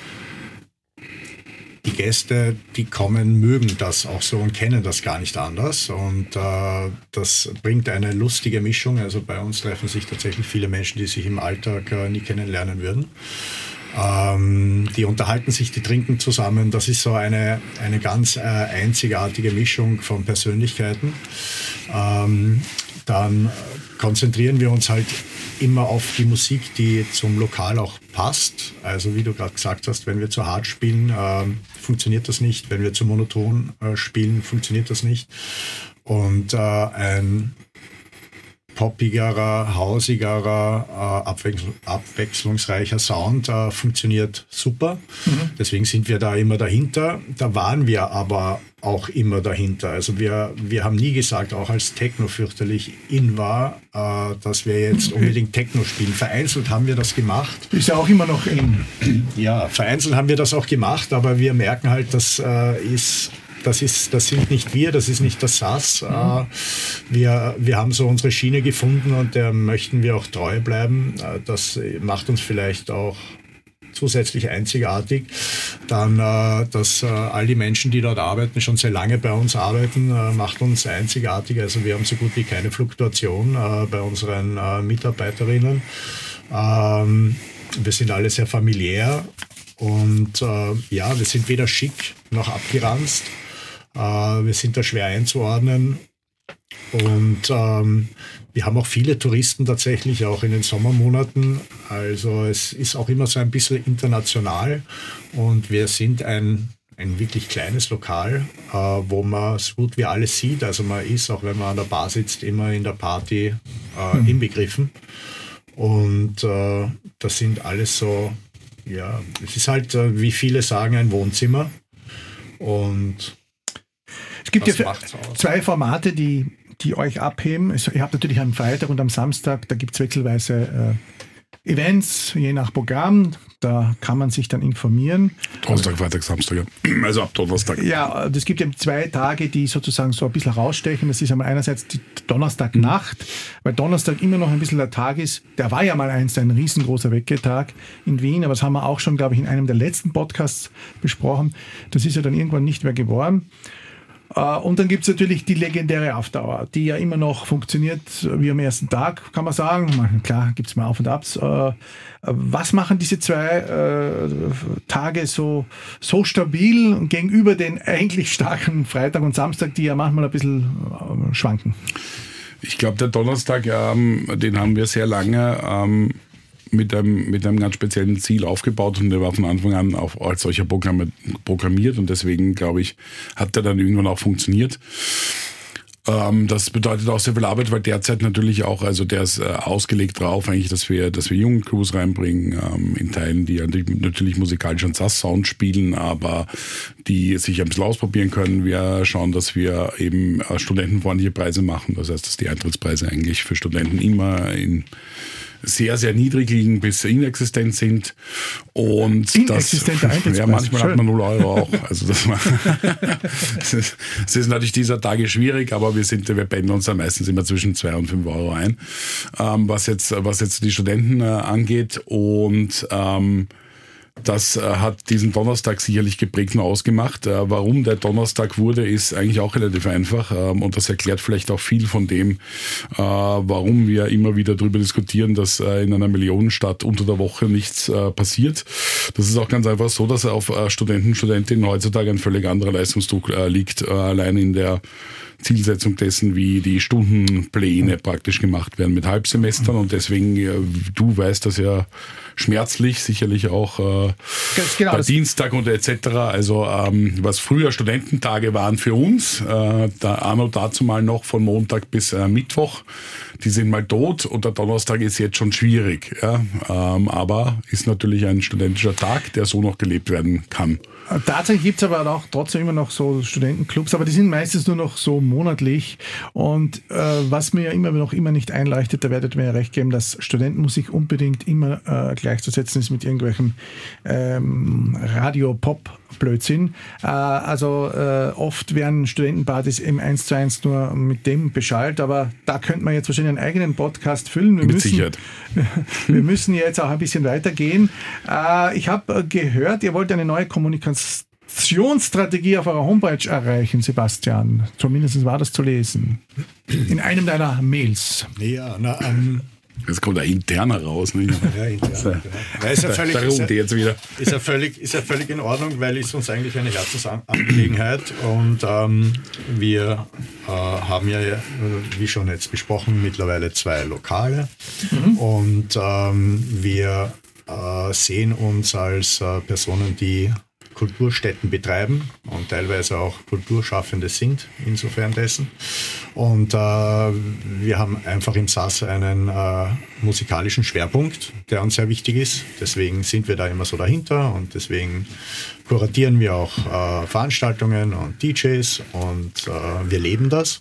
die Gäste, die kommen, mögen das auch so und kennen das gar nicht anders. Und äh, das bringt eine lustige Mischung. Also bei uns treffen sich tatsächlich viele Menschen, die sich im Alltag äh, nie kennenlernen würden. Ähm, die unterhalten sich, die trinken zusammen. Das ist so eine, eine ganz äh, einzigartige Mischung von Persönlichkeiten. Ähm, dann konzentrieren wir uns halt immer auf die Musik, die zum Lokal auch passt. Also wie du gerade gesagt hast, wenn wir zu hart spielen, äh, funktioniert das nicht. Wenn wir zu monoton äh, spielen, funktioniert das nicht. Und äh, ein poppigerer, hausigerer, äh, abwechsl- abwechslungsreicher Sound äh, funktioniert super. Mhm. Deswegen sind wir da immer dahinter. Da waren wir aber auch immer dahinter. Also wir, wir haben nie gesagt, auch als Techno fürchterlich in war, äh, dass wir jetzt unbedingt Techno spielen. Vereinzelt haben wir das gemacht. Ist ja auch immer noch in. Ja, vereinzelt haben wir das auch gemacht, aber wir merken halt, das äh, ist... Das, ist, das sind nicht wir, das ist nicht das S A S. Mhm. Wir, wir haben so unsere Schiene gefunden und der möchten wir auch treu bleiben. Das macht uns vielleicht auch zusätzlich einzigartig. Dann, dass all die Menschen, die dort arbeiten, schon sehr lange bei uns arbeiten, macht uns einzigartig. Also wir haben so gut wie keine Fluktuation bei unseren Mitarbeiterinnen. Wir sind alle sehr familiär und ja, wir sind weder schick noch abgeranzt. Wir sind da schwer einzuordnen und ähm, wir haben auch viele Touristen tatsächlich, auch in den Sommermonaten. Also es ist auch immer so ein bisschen international und wir sind ein, ein wirklich kleines Lokal, äh, wo man so gut wie alles sieht. Also man ist, auch wenn man an der Bar sitzt, immer in der Party äh, mhm. inbegriffen. Und äh, das sind alles so, ja, es ist halt, äh, wie viele sagen, ein Wohnzimmer und es gibt ja zwei Formate, die, die euch abheben. Ihr habt natürlich am Freitag und am Samstag, da gibt es wechselweise äh, Events, je nach Programm. Da kann man sich dann informieren. Donnerstag, Freitag, Samstag, ja. Also ab Donnerstag. Ja, es gibt ja zwei Tage, die sozusagen so ein bisschen herausstechen. Das ist einmal einerseits die Donnerstagnacht, weil Donnerstag immer noch ein bisschen der Tag ist. Der war ja mal einst ein riesengroßer Wecke-Tag in Wien, aber das haben wir auch schon, glaube ich, in einem der letzten Podcasts besprochen. Das ist ja dann irgendwann nicht mehr geworden. Und dann gibt es natürlich die legendäre After-Hour, die ja immer noch funktioniert wie am ersten Tag, kann man sagen. Klar, gibt es mal Auf und Abs. Was machen diese zwei äh, Tage so, so stabil gegenüber den eigentlich starken Freitag und Samstag, die ja manchmal ein bisschen äh, schwanken? Ich glaube, der Donnerstag, ähm, den haben wir sehr lange ähm, mit einem, mit einem ganz speziellen Ziel aufgebaut und der war von Anfang an auch als solcher Programm, programmiert und deswegen, glaube ich, hat der dann irgendwann auch funktioniert. Ähm, das bedeutet auch sehr viel Arbeit, weil derzeit natürlich auch, also der ist äh, ausgelegt drauf eigentlich, dass wir, dass wir junge Crews reinbringen, ähm, in Teilen, die natürlich musikalisch und S A S-Sound spielen, aber die sich ein bisschen ausprobieren können. Wir schauen, dass wir eben äh, studentenfreundliche Preise machen. Das heißt, dass die Eintrittspreise eigentlich für Studenten immer in sehr, sehr niedrig liegen, bis inexistent sind. Und Inexistente das, ja, manchmal Schön. Hat man null Euro auch. Also das, das, ist, das ist natürlich dieser Tage schwierig, aber wir sind, wir pendeln uns dann meistens immer zwischen zwei und fünf Euro ein, ähm, was jetzt, was jetzt die Studenten äh, angeht. Und ähm, das äh, hat diesen Donnerstag sicherlich geprägt und ausgemacht. Äh, warum der Donnerstag wurde, ist eigentlich auch relativ einfach. Ähm, und das erklärt vielleicht auch viel von dem, äh, warum wir immer wieder darüber diskutieren, dass äh, in einer Millionenstadt unter der Woche nichts äh, passiert. Das ist auch ganz einfach so, dass auf äh, Studenten, Studentinnen heutzutage ein völlig anderer Leistungsdruck äh, liegt. Äh, allein in der Zielsetzung dessen, wie die Stundenpläne praktisch gemacht werden mit Halbsemestern und deswegen, du weißt das ja schmerzlich, sicherlich auch äh, genau, bei Dienstag und et cetera. Also ähm, was früher Studententage waren für uns, äh, der Anno dazu mal noch von Montag bis äh, Mittwoch, die sind mal tot und der Donnerstag ist jetzt schon schwierig. Ja? Ähm, aber ist natürlich ein studentischer Tag, der so noch gelebt werden kann. Tatsächlich gibt es aber auch trotzdem immer noch so Studentenclubs, aber die sind meistens nur noch so monatlich. Und äh, was mir ja immer noch immer nicht einleuchtet, da werdet ihr mir ja recht geben, dass Studentenmusik unbedingt immer äh, gleichzusetzen ist mit irgendwelchem ähm, Radio-Pop-Blödsinn. Äh, also äh, oft werden Studentenpartys im eins zu eins nur mit dem beschallt, aber da könnte man jetzt wahrscheinlich einen eigenen Podcast füllen. Wir mit müssen, Sicherheit. Wir müssen jetzt auch ein bisschen weitergehen. Äh, ich habe gehört, ihr wollt eine neue Kommunikationsstrategie auf eurer Homepage erreichen, Sebastian. Zumindest war das zu lesen. In einem deiner Mails. Ja, na, ähm, jetzt kommt ein interner raus. Nicht? Ja, intern, so. Genau. Ja, ist, ja völlig, da ist, ja, jetzt wieder. Ist, ja völlig, ist ja völlig in Ordnung, weil es uns eigentlich eine Herzensangelegenheit und ähm, wir äh, haben ja, wie schon jetzt besprochen, mittlerweile zwei Lokale mhm. und ähm, wir äh, sehen uns als äh, Personen, die Kulturstätten betreiben und teilweise auch Kulturschaffende sind, insofern dessen. Und äh, wir haben einfach im S A S einen äh, musikalischen Schwerpunkt, der uns sehr wichtig ist. Deswegen sind wir da immer so dahinter und deswegen kuratieren wir auch äh, Veranstaltungen und D Js und äh, wir leben das.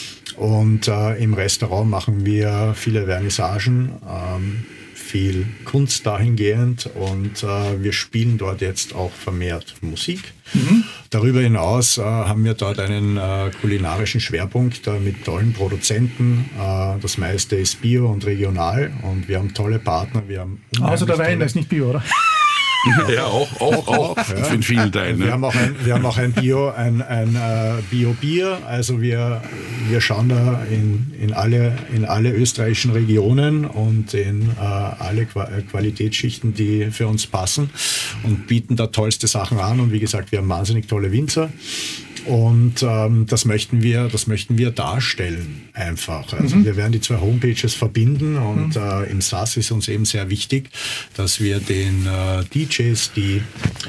Und äh, im Restaurant machen wir viele Vernissagen, ähm, viel Kunst dahingehend und äh, wir spielen dort jetzt auch vermehrt Musik. Mhm. Darüber hinaus äh, haben wir dort einen äh, kulinarischen Schwerpunkt äh, mit tollen Produzenten. Äh, das meiste ist bio und regional und wir haben tolle Partner. Wir haben Außer der Wein, der ist nicht bio, oder? Ja, auch, auch, auch, auch ja. In vielen Teilen. Ne? Wir haben auch ein, wir haben auch ein Bio, ein, ein äh, Bio-Bier. Also wir, wir schauen da in, in, alle, in alle österreichischen Regionen und in äh, alle Qualitätsschichten, die für uns passen und bieten da tollste Sachen an. Und wie gesagt, wir haben wahnsinnig tolle Winzer. Und ähm, das möchten wir, das möchten wir darstellen einfach. Also mhm. wir werden die zwei Homepages verbinden und mhm. äh, im S A S ist uns eben sehr wichtig, dass wir den äh, D Js, die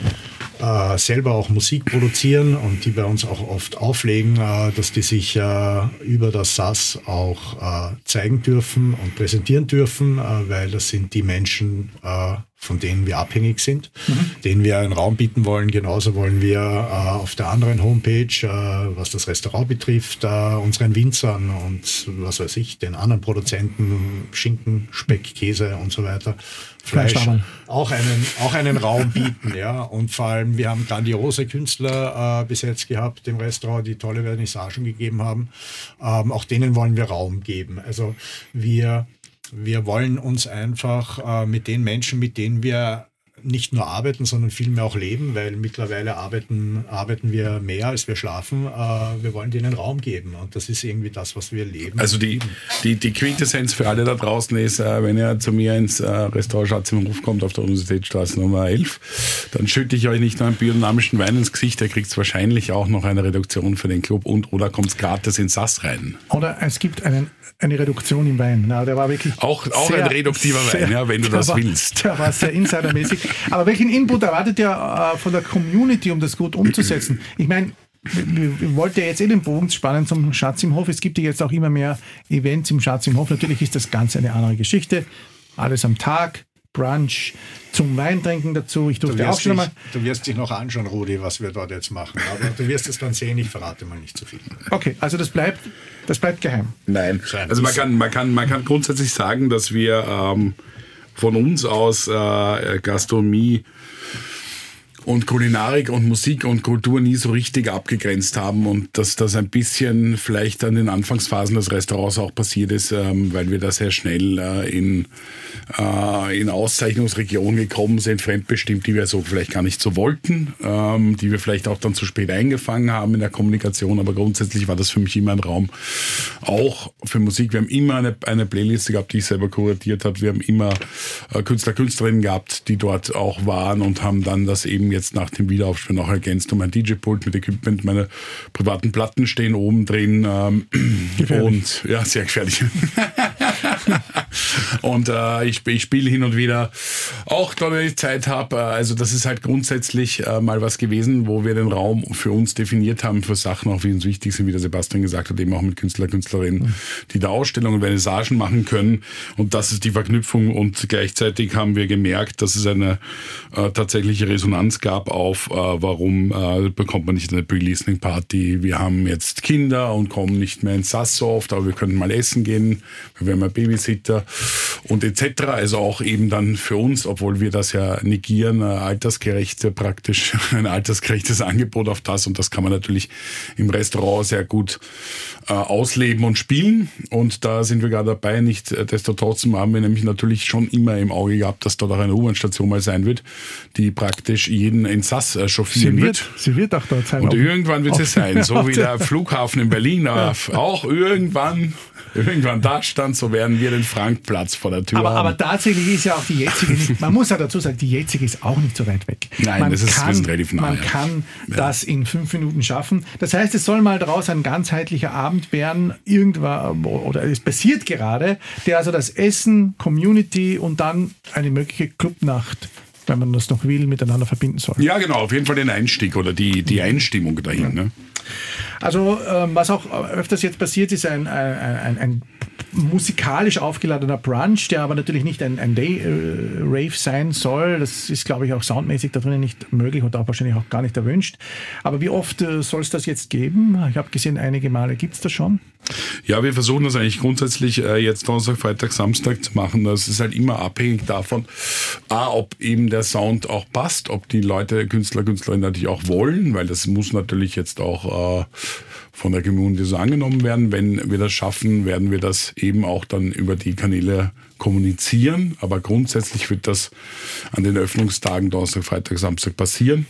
äh, selber auch Musik produzieren und die bei uns auch oft auflegen, äh, dass die sich äh, über das S A S auch äh, zeigen dürfen und präsentieren dürfen, äh, weil das sind die Menschen, äh, von denen wir abhängig sind, mhm. denen wir einen Raum bieten wollen. Genauso wollen wir äh, auf der anderen Homepage, äh, was das Restaurant betrifft, äh, unseren Winzern und was weiß ich, den anderen Produzenten, Schinken, Speck, Käse und so weiter, Fleisch, auch einen, auch einen Raum bieten. Ja. Und vor allem, wir haben grandiose Künstler äh, bis jetzt gehabt im Restaurant, die tolle Vernissagen gegeben haben. Ähm, auch denen wollen wir Raum geben. Also wir Wir wollen uns einfach äh, mit den Menschen, mit denen wir nicht nur arbeiten, sondern vielmehr auch leben, weil mittlerweile arbeiten, arbeiten wir mehr, als wir schlafen. Äh, wir wollen denen Raum geben und das ist irgendwie das, was wir leben. Also die, die, die Quintessenz für alle da draußen ist, äh, wenn ihr zu mir ins äh, Restaurant Schatz im Hof kommt auf der Universitätsstraße Nummer elf, dann schütte ich euch nicht nur einen biodynamischen Wein ins Gesicht, ihr kriegt wahrscheinlich auch noch eine Reduktion für den Club und oder kommt es gratis ins S A S rein. Oder es gibt einen Eine Reduktion im Wein. Na, der war wirklich auch auch sehr, ein reduktiver Wein, sehr, ja, wenn du das war, willst. Der war sehr insidermäßig. Aber welchen Input erwartet ihr äh, von der Community, um das gut umzusetzen? Ich meine, wir wollten ja jetzt eh den Bogen spannen zum Schatz im Hof. Es gibt ja jetzt auch immer mehr Events im Schatz im Hof. Natürlich ist das Ganze eine andere Geschichte. Alles am Tag, Brunch, zum Weintrinken dazu. Ich durfte auch schon dich, mal. Du wirst dich noch anschauen, Rudi, was wir dort jetzt machen. Aber du wirst es dann sehen, ich verrate mal nicht zu viel. Okay, also das bleibt, das bleibt geheim. Nein, also man kann, man kann, man kann grundsätzlich sagen, dass wir ähm, von uns aus äh, Gastronomie und Kulinarik und Musik und Kultur nie so richtig abgegrenzt haben und dass das ein bisschen vielleicht an den Anfangsphasen des Restaurants auch passiert ist, ähm, weil wir da sehr schnell äh, in, äh, in Auszeichnungsregionen gekommen sind, fremdbestimmt, die wir so vielleicht gar nicht so wollten, ähm, die wir vielleicht auch dann zu spät eingefangen haben in der Kommunikation, aber grundsätzlich war das für mich immer ein Raum, auch für Musik. Wir haben immer eine, eine Playlist gehabt, die ich selber kuratiert habe, wir haben immer äh, Künstler, Künstlerinnen gehabt, die dort auch waren und haben dann das eben eben jetzt nach dem Wiederaufsperren auch ergänzt um mein D J-Pult mit Equipment. Meine privaten Platten stehen oben drin. Ähm, und ja, sehr gefährlich. Und äh, ich, ich spiele hin und wieder auch, glaube ich, Zeit habe. Also das ist halt grundsätzlich äh, mal was gewesen, wo wir den Raum für uns definiert haben, für Sachen auch, wie uns wichtig sind, wie der Sebastian gesagt hat, eben auch mit Künstler, Künstlerinnen, mhm. die da Ausstellungen und Vernissagen machen können. Und das ist die Verknüpfung. Und gleichzeitig haben wir gemerkt, dass es eine äh, tatsächliche Resonanz gab auf, äh, warum äh, bekommt man nicht eine Pre-Listening-Party. Wir haben jetzt Kinder und kommen nicht mehr ins S A S so oft, aber wir können mal essen gehen. Wir haben einen Babysitter und et cetera. Also auch eben dann für uns, obwohl wir das ja negieren, eine altersgerechte, praktisch ein altersgerechtes Angebot auf das. Und das kann man natürlich im Restaurant sehr gut äh, ausleben und spielen. Und da sind wir gerade dabei. Nicht äh, desto trotzdem haben wir nämlich natürlich schon immer im Auge gehabt, dass dort auch eine U-Bahn-Station mal sein wird, die praktisch jeden in S A S äh, chauffieren sie wird. wird. Sie wird auch dort sein. Und irgendwann wird sie sein, so wie der Flughafen in Berlin ja. auch irgendwann irgendwann da stand, so werden wir den Frankplatz vor der Tür aber, haben. aber tatsächlich ist ja auch die jetzige nicht, man muss ja dazu sagen, die jetzige ist auch nicht so weit weg. Nein, man das ist, kann, wir sind relativ nah. Man ja. kann ja. das in fünf Minuten schaffen. Das heißt, es soll mal daraus ein ganzheitlicher Abend werden, irgendwann, oder es passiert gerade, der also das Essen, Community und dann eine mögliche Clubnacht, wenn man das noch will, miteinander verbinden soll. Ja, genau, auf jeden Fall den Einstieg oder die, die Einstimmung dahin. Ja. Ne? Also ähm, was auch öfters jetzt passiert, ist ein, ein, ein, ein musikalisch aufgeladener Brunch, der aber natürlich nicht ein, ein Day-Rave sein soll. Das ist, glaube ich, auch soundmäßig da drinnen nicht möglich und auch wahrscheinlich auch gar nicht erwünscht. Aber wie oft äh, soll es das jetzt geben? Ich habe gesehen, einige Male gibt es das schon. Ja, wir versuchen das eigentlich grundsätzlich äh, jetzt Donnerstag, Freitag, Samstag zu machen. Das ist halt immer abhängig davon, A, ob eben der Sound auch passt, ob die Leute, Künstler, Künstlerinnen natürlich auch wollen, weil das muss natürlich jetzt auch äh, von der Community so angenommen werden. Wenn wir das schaffen, werden wir das eben auch dann über die Kanäle kommunizieren. Aber grundsätzlich wird das an den Öffnungstagen Donnerstag, Freitag, Samstag passieren.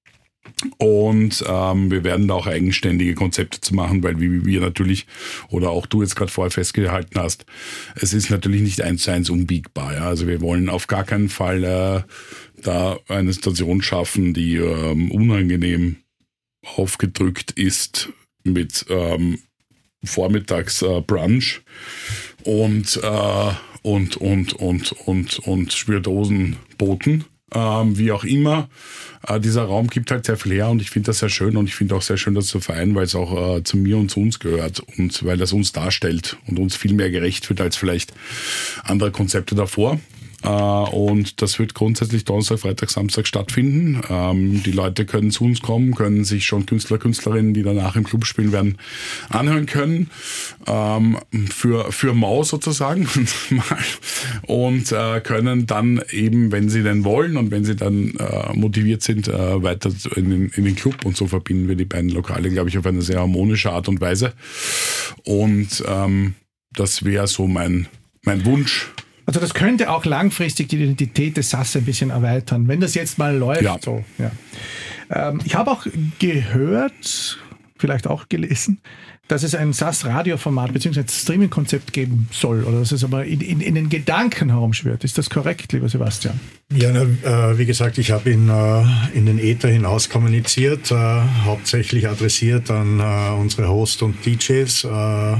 Und ähm, wir werden da auch eigenständige Konzepte zu machen, weil wie wir natürlich, oder auch du jetzt gerade vorher festgehalten hast, es ist natürlich nicht eins zu eins unbiegbar. Ja? Also wir wollen auf gar keinen Fall äh, da eine Station schaffen, die ähm, unangenehm aufgedrückt ist mit ähm, Vormittags äh, Brunch und, äh, und, und, und, und, und Spirituosenboten. Ähm, wie auch immer, äh, dieser Raum gibt halt sehr viel her und ich finde das sehr schön und ich finde auch sehr schön, das zu vereinen, weil es auch äh, zu mir und zu uns gehört und weil das uns darstellt und uns viel mehr gerecht wird als vielleicht andere Konzepte davor. Äh, und das wird grundsätzlich Donnerstag, Freitag, Samstag stattfinden. Ähm, die Leute können zu uns kommen, können sich schon Künstler, Künstlerinnen, die danach im Club spielen werden, anhören können. Ähm, für, für Mau sozusagen. und äh, können dann eben, wenn sie denn wollen und wenn sie dann äh, motiviert sind, äh, weiter in den, in den Club. Und so verbinden wir die beiden Lokale, glaube ich, auf eine sehr harmonische Art und Weise. Und ähm, das wäre so mein, mein Wunsch. Also das könnte auch langfristig die Identität des S A S ein bisschen erweitern, wenn das jetzt mal läuft. Ja. So, ja. Ähm, ich habe auch gehört, vielleicht auch gelesen, dass es ein S A S-Radioformat bzw. ein Streaming-Konzept geben soll oder dass es aber in, in, in den Gedanken herumschwirrt. Ist das korrekt, lieber Sebastian? Ja, na, äh, wie gesagt, ich habe in, äh, in den Äther hinaus kommuniziert, äh, hauptsächlich adressiert an äh, unsere Hosts und D Js, äh,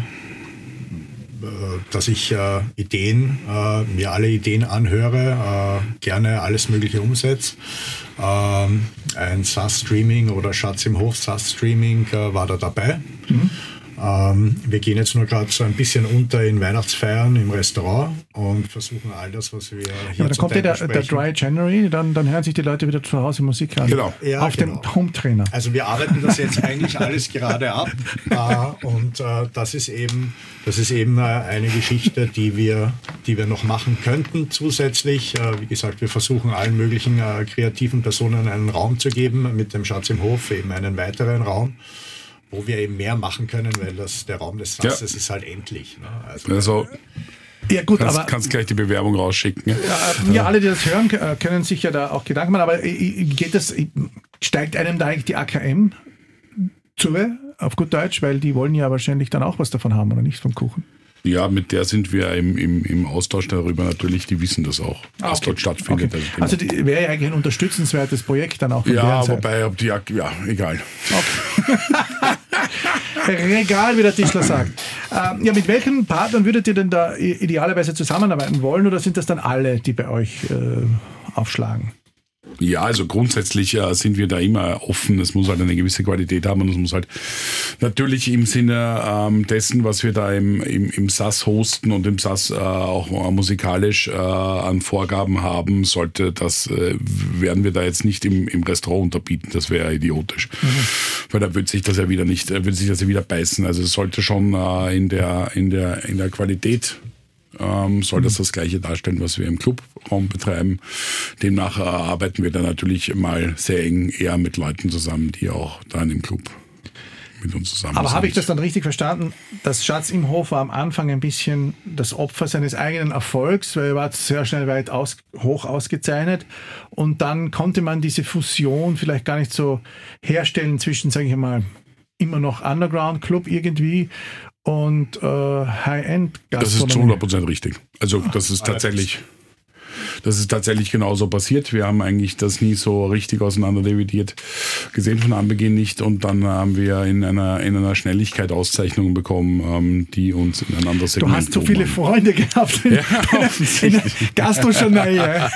dass ich äh, Ideen, äh, mir alle Ideen anhöre, äh, gerne alles Mögliche umsetze. Ähm, ein S A S-Streaming oder Schatz im Hof S A S-Streaming äh, war da dabei. Mhm. Ähm, wir gehen jetzt nur gerade so ein bisschen unter in Weihnachtsfeiern im Restaurant und versuchen all das, was wir hier ja, da kommt ja der, der Dry January, dann, dann hören sich die Leute wieder zu Hause Musik an. Genau. Ja, auf genau. dem Home-Trainer. Also wir arbeiten das jetzt eigentlich alles gerade ab äh, und äh, das ist eben, das ist eben äh, eine Geschichte, die wir, die wir noch machen könnten zusätzlich. Äh, wie gesagt, wir versuchen allen möglichen äh, kreativen Personen einen Raum zu geben, mit dem Schatz im Hof eben einen weiteren Raum, wo wir eben mehr machen können, weil das, der Raum des S A S, ja. das ist halt endlich. Ne? Also, also ja, gut, kannst, aber kannst gleich die Bewerbung rausschicken. Ja? Ja, ja, alle, die das hören, können sich ja da auch Gedanken machen, aber geht das, steigt einem da eigentlich die A K M zu, auf gut Deutsch, weil die wollen ja wahrscheinlich dann auch was davon haben, oder nicht, vom Kuchen? Ja, mit der sind wir im, im, im Austausch darüber natürlich, die wissen das auch, Ah, was okay. dort stattfindet. Okay. Also die wäre ja eigentlich ein unterstützenswertes Projekt dann auch von Ja, deren Seite. wobei, ob die, ja, egal. Regal, wie der Tischler sagt. Ähm, ja, mit welchen Partnern würdet ihr denn da idealerweise zusammenarbeiten wollen oder sind das dann alle, die bei euch äh, aufschlagen? Ja, also grundsätzlich äh, sind wir da immer offen. Es muss halt eine gewisse Qualität haben und es muss halt natürlich im Sinne ähm, dessen, was wir da im, im, im S A S hosten und im S A S äh, auch äh, musikalisch äh, an Vorgaben haben, sollte das, äh, werden wir da jetzt nicht im, im Restaurant unterbieten. Das wäre idiotisch. Mhm. Weil da wird sich das ja wieder nicht, äh, wird sich das ja wieder beißen. Also es sollte schon äh, in der, in der, in der Qualität Ähm, soll das das Gleiche darstellen, was wir im Clubraum betreiben. Demnach äh, arbeiten wir dann natürlich mal sehr eng eher mit Leuten zusammen, die auch dann im Club mit uns zusammen Aber sind. habe ich das dann richtig verstanden? Das Schatz im Hof war am Anfang ein bisschen das Opfer seines eigenen Erfolgs, weil er war sehr schnell weit aus, hoch ausgezeichnet und dann konnte man diese Fusion vielleicht gar nicht so herstellen zwischen, sage ich mal, immer noch Underground-Club irgendwie und äh, High-End-Gastronomie. Das ist zu hundert Prozent richtig. Also das ist tatsächlich, das ist tatsächlich genauso passiert. Wir haben eigentlich das nie so richtig auseinander dividiert gesehen von Anbeginn nicht und dann haben wir in einer, in einer Schnelligkeit Auszeichnungen bekommen, ähm, die uns in ein anderes Segment Du hast so viele Freunde gehabt in, ja, in der Gastronomie.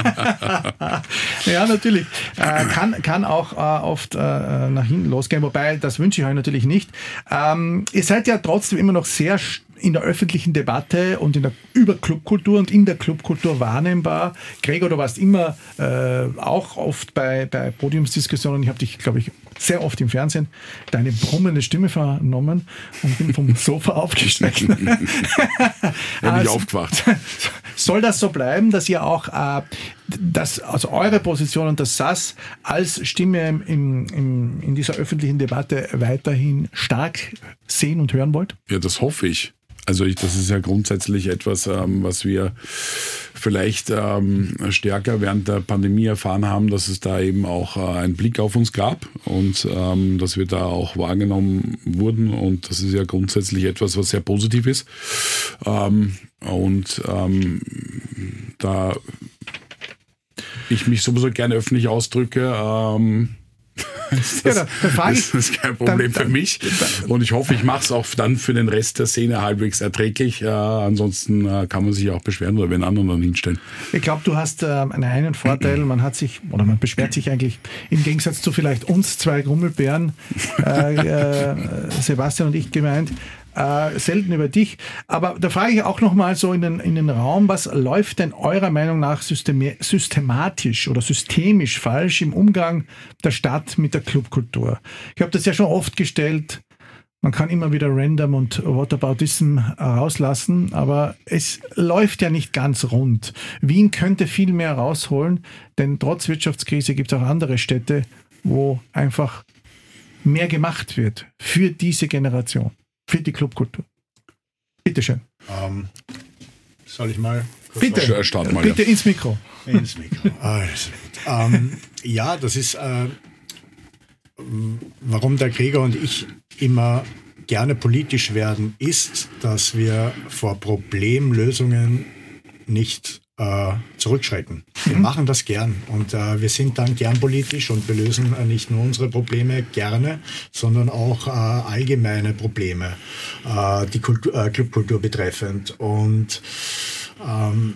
Ja, natürlich. Äh, kann, kann auch äh, oft äh, nach hinten losgehen, wobei, das wünsche ich euch natürlich nicht. Ähm, ihr seid ja trotzdem immer noch sehr in der öffentlichen Debatte und in der über Clubkultur und in der Clubkultur wahrnehmbar. Gregor, du warst immer äh, auch oft bei, bei Podiumsdiskussionen. Ich habe dich, glaube ich, sehr oft im Fernsehen deine brummende Stimme vernommen und bin vom Sofa aufgesteckt. Bin ich also, aufgewacht. Soll das so bleiben, dass ihr auch äh, das, also eure Position und das S A S als Stimme im, im, in dieser öffentlichen Debatte weiterhin stark sehen und hören wollt? Ja, das hoffe ich. Also ich, das ist ja grundsätzlich etwas, ähm, was wir vielleicht ähm, stärker während der Pandemie erfahren haben, dass es da eben auch äh, einen Blick auf uns gab und ähm, dass wir da auch wahrgenommen wurden und das ist ja grundsätzlich etwas, was sehr positiv ist. Ähm, und ähm, da ich mich sowieso gerne öffentlich ausdrücke, ähm, Das, ja, dann das ist kein Problem dann, für mich. Dann, und ich hoffe, ich mache es auch dann für den Rest der Szene halbwegs erträglich. Äh, ansonsten äh, kann man sich auch beschweren oder wenn anderen dann hinstellen. Ich glaube, du hast äh, einen, einen Vorteil. Man hat sich, oder man beschwert sich eigentlich im Gegensatz zu vielleicht uns zwei Grummelbären, äh, äh, Sebastian und ich gemeint, Äh, selten über dich. Aber da frage ich auch noch mal so in den, in den Raum, was läuft denn eurer Meinung nach system- systematisch oder systemisch falsch im Umgang der Stadt mit der Clubkultur? Ich habe das ja schon oft gestellt. Man kann immer wieder Random und Whataboutism rauslassen, aber es läuft ja nicht ganz rund. Wien könnte viel mehr rausholen, denn trotz Wirtschaftskrise gibt es auch andere Städte, wo einfach mehr gemacht wird für diese Generation. Für die Clubkultur. Bitte schön. Ähm, soll ich mal? Bitte, Start mal, bitte ja. ins Mikro. Ins Mikro. Also, ähm, ja, das ist, äh, warum der Gregor und ich immer gerne politisch werden, ist, dass wir vor Problemlösungen nicht äh, zurückschrecken. Wir mhm. machen das gern und äh, wir sind dann gern politisch und wir lösen äh, nicht nur unsere Probleme gerne, sondern auch äh, allgemeine Probleme, äh, die Kultur, äh, Clubkultur betreffend. Und ähm,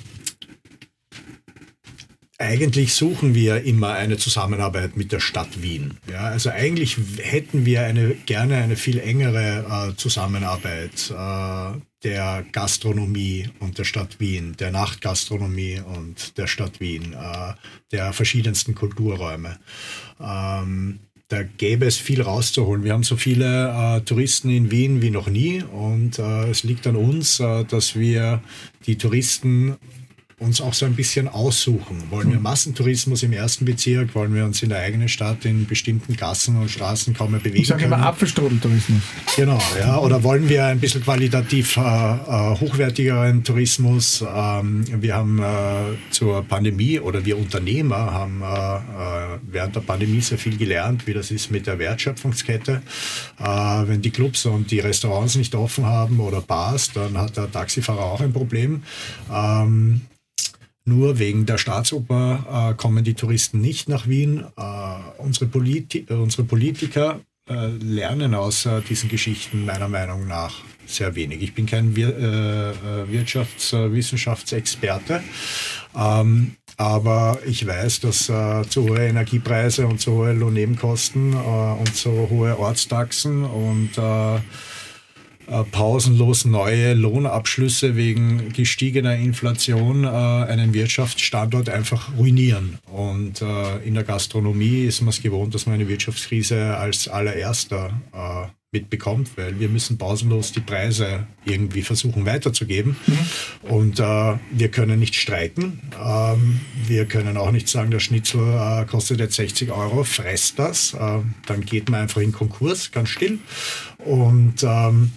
eigentlich suchen wir immer eine Zusammenarbeit mit der Stadt Wien. Ja, also eigentlich hätten wir eine, gerne eine viel engere äh, Zusammenarbeit äh, der Gastronomie und der Stadt Wien, der Nachtgastronomie und der Stadt Wien, äh, der verschiedensten Kulturräume. Ähm, da gäbe es viel rauszuholen. Wir haben so viele äh, Touristen in Wien wie noch nie und äh, es liegt an uns, äh, dass wir die Touristen uns auch so ein bisschen aussuchen. Wollen wir Massentourismus im ersten Bezirk? Wollen wir uns in der eigenen Stadt in bestimmten Gassen und Straßen kaum mehr bewegen Ich sage können? immer Apfelstrudeltourismus. Genau, ja. Oder wollen wir ein bisschen qualitativ äh, äh, hochwertigeren Tourismus? Ähm, wir haben äh, zur Pandemie oder wir Unternehmer haben äh, äh, während der Pandemie sehr viel gelernt, wie das ist mit der Wertschöpfungskette. Äh, wenn die Clubs und die Restaurants nicht offen haben oder Bars, dann hat der Taxifahrer auch ein Problem. Ähm, Nur wegen der Staatsoper äh, kommen die Touristen nicht nach Wien. Äh, unsere, Politi- äh, unsere Politiker äh, lernen aus äh, diesen Geschichten meiner Meinung nach sehr wenig. Ich bin kein Wir- äh, Wirtschaftswissenschaftsexperte, ähm, aber ich weiß, dass äh, zu hohe Energiepreise und zu hohe Lohnnebenkosten äh, und so hohe Ortstaxen und äh, pausenlos neue Lohnabschlüsse wegen gestiegener Inflation äh, einen Wirtschaftsstandort einfach ruinieren. Und äh, in der Gastronomie ist man es gewohnt, dass man eine Wirtschaftskrise als allererster äh, mitbekommt, weil wir müssen pausenlos die Preise irgendwie versuchen weiterzugeben. Mhm. Und äh, wir können nicht streiken. Ähm, wir können auch nicht sagen, der Schnitzel äh, kostet jetzt sechzig Euro, fresst das. Äh, dann geht man einfach in Konkurs, ganz still. Und ähm,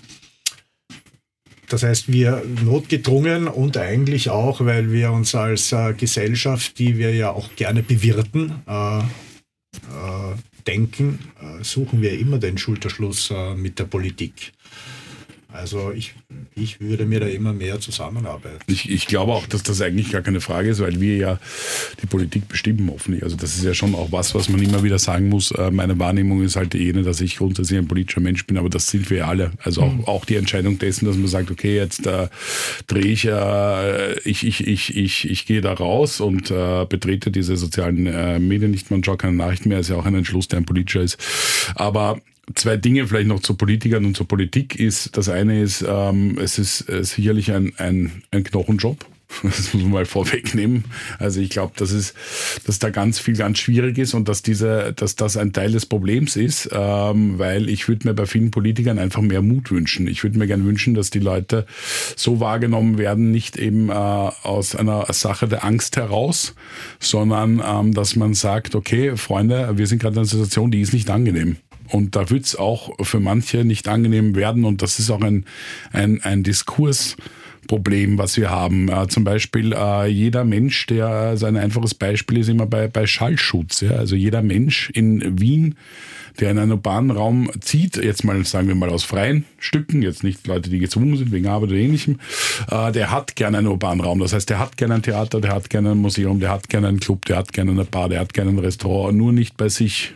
das heißt, wir notgedrungen und eigentlich auch, weil wir uns als äh, Gesellschaft, die wir ja auch gerne bewirten, äh, äh, denken, äh, suchen wir immer den Schulterschluss äh, mit der Politik. Also ich, ich würde mir da immer mehr zusammenarbeiten. Ich, ich glaube auch, dass das eigentlich gar keine Frage ist, weil wir ja die Politik bestimmen hoffentlich. Also das ist ja schon auch was, was man immer wieder sagen muss. Meine Wahrnehmung ist halt jene, dass ich grundsätzlich ein politischer Mensch bin, aber das sind wir ja alle. Also auch, mhm. auch die Entscheidung dessen, dass man sagt, okay, jetzt äh, drehe ich, äh, ich, ich, ich, ich, ich gehe da raus und äh, betrete diese sozialen äh, Medien nicht mehr und schaue keine Nachrichten mehr, ist ja auch ein Entschluss, der ein politischer ist. Aber zwei Dinge vielleicht noch zu Politikern und zur Politik ist, das eine ist, ähm, es ist äh, sicherlich ein, ein, ein Knochenjob. Das muss man mal vorwegnehmen. Also ich glaube, dass es, dass da ganz viel ganz schwierig ist und dass diese, dass das ein Teil des Problems ist, ähm, weil ich würde mir bei vielen Politikern einfach mehr Mut wünschen. Ich würde mir gern wünschen, dass die Leute so wahrgenommen werden, nicht eben äh, aus einer Sache der Angst heraus, sondern ähm, dass man sagt, okay, Freunde, wir sind gerade in einer Situation, die ist nicht angenehm. Und da wird es auch für manche nicht angenehm werden. Und das ist auch ein, ein, ein Diskursproblem, was wir haben. Äh, zum Beispiel äh, jeder Mensch, der, also ein einfaches Beispiel ist immer bei, bei Schallschutz. Ja? Also jeder Mensch in Wien, der in einen urbanen Raum zieht, jetzt mal, sagen wir mal aus freien Stücken, jetzt nicht Leute, die gezwungen sind wegen Arbeit oder Ähnlichem, äh, der hat gerne einen urbanen Raum. Das heißt, der hat gerne ein Theater, der hat gerne ein Museum, der hat gerne einen Club, der hat gerne eine Bar, der hat gerne ein Restaurant, nur nicht bei sich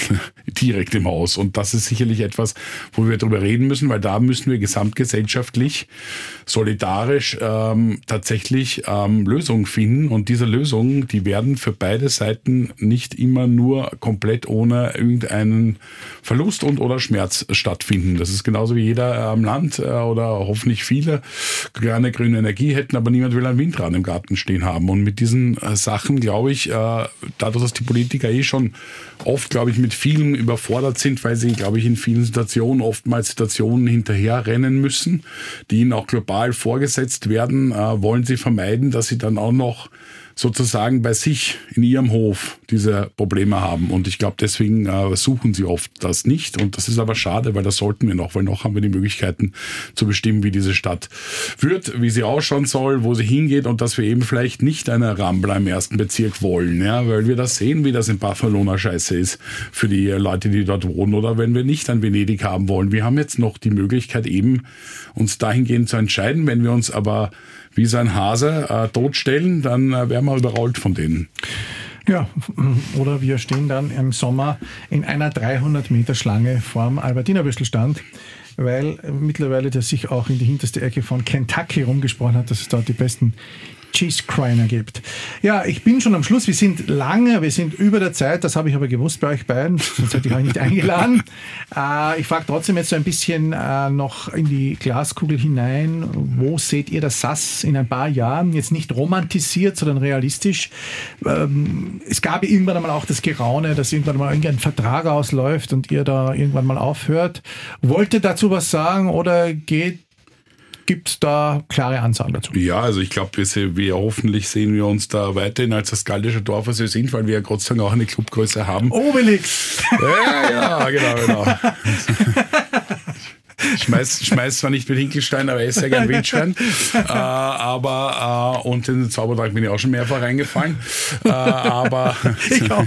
direkt im Haus. Und das ist sicherlich etwas, wo wir drüber reden müssen, weil da müssen wir gesamtgesellschaftlich, solidarisch ähm, tatsächlich ähm, Lösungen finden. Und diese Lösungen, die werden für beide Seiten nicht immer nur komplett ohne irgendeinen Verlust und oder Schmerz stattfinden. Das ist genauso wie jeder am Land äh, oder hoffentlich viele gerne grüne Energie hätten, aber niemand will ein Windrad im Garten stehen haben. Und mit diesen äh, Sachen, glaube ich, äh, dadurch, dass die Politiker eh schon oft, glaube ich, mit vielen überfordert sind, weil sie, glaube ich, in vielen Situationen oftmals Situationen hinterherrennen müssen, die ihnen auch global vorgesetzt werden, äh, wollen sie vermeiden, dass sie dann auch noch sozusagen bei sich in ihrem Hof diese Probleme haben. Und ich glaube, deswegen äh, suchen sie oft das nicht. Und das ist aber schade, weil das sollten wir noch, weil noch haben wir die Möglichkeiten zu bestimmen, wie diese Stadt wird, wie sie ausschauen soll, wo sie hingeht und dass wir eben vielleicht nicht eine Rambla im ersten Bezirk wollen, ja, weil wir das sehen, wie das in Barcelona scheiße ist für die Leute, die dort wohnen, oder wenn wir nicht ein Venedig haben wollen. Wir haben jetzt noch die Möglichkeit eben, uns dahingehend zu entscheiden. Wenn wir uns aber wie so ein Hase äh, totstellen, dann äh, werden wir überrollt von denen. Ja, oder wir stehen dann im Sommer in einer dreihundert Meter Schlange vorm Albertinerbüstelstand, weil mittlerweile der sich auch in die hinterste Ecke von Kentucky rumgesprochen hat, dass es dort die besten Cheese Criner gibt. Ja, ich bin schon am Schluss. Wir sind lange, wir sind über der Zeit. Das habe ich aber gewusst bei euch beiden. Sonst hätte ich euch nicht eingeladen. Äh, ich frage trotzdem jetzt so ein bisschen äh, noch in die Glaskugel hinein. Wo seht ihr das S A S in ein paar Jahren? Jetzt nicht romantisiert, sondern realistisch. Ähm, es gab irgendwann einmal auch das Geraune, dass irgendwann mal irgendein Vertrag ausläuft und ihr da irgendwann mal aufhört. Wollt ihr dazu was sagen oder geht gibt es da klare Ansagen dazu? Ja, also ich glaube, wir, wir hoffentlich sehen wir uns da weiterhin als das gallische Dorf, was wir sind, weil wir ja Gott sei Dank auch eine Clubgröße haben. Obelix! Ja, ja, genau, genau. Ich schmeiß, schmeiß zwar nicht mit Hinkelstein, aber er ist ja gern Wildschwein. äh, aber, äh, und in den Zaubertrank bin ich auch schon mehrfach reingefallen. Äh, aber, ich auch.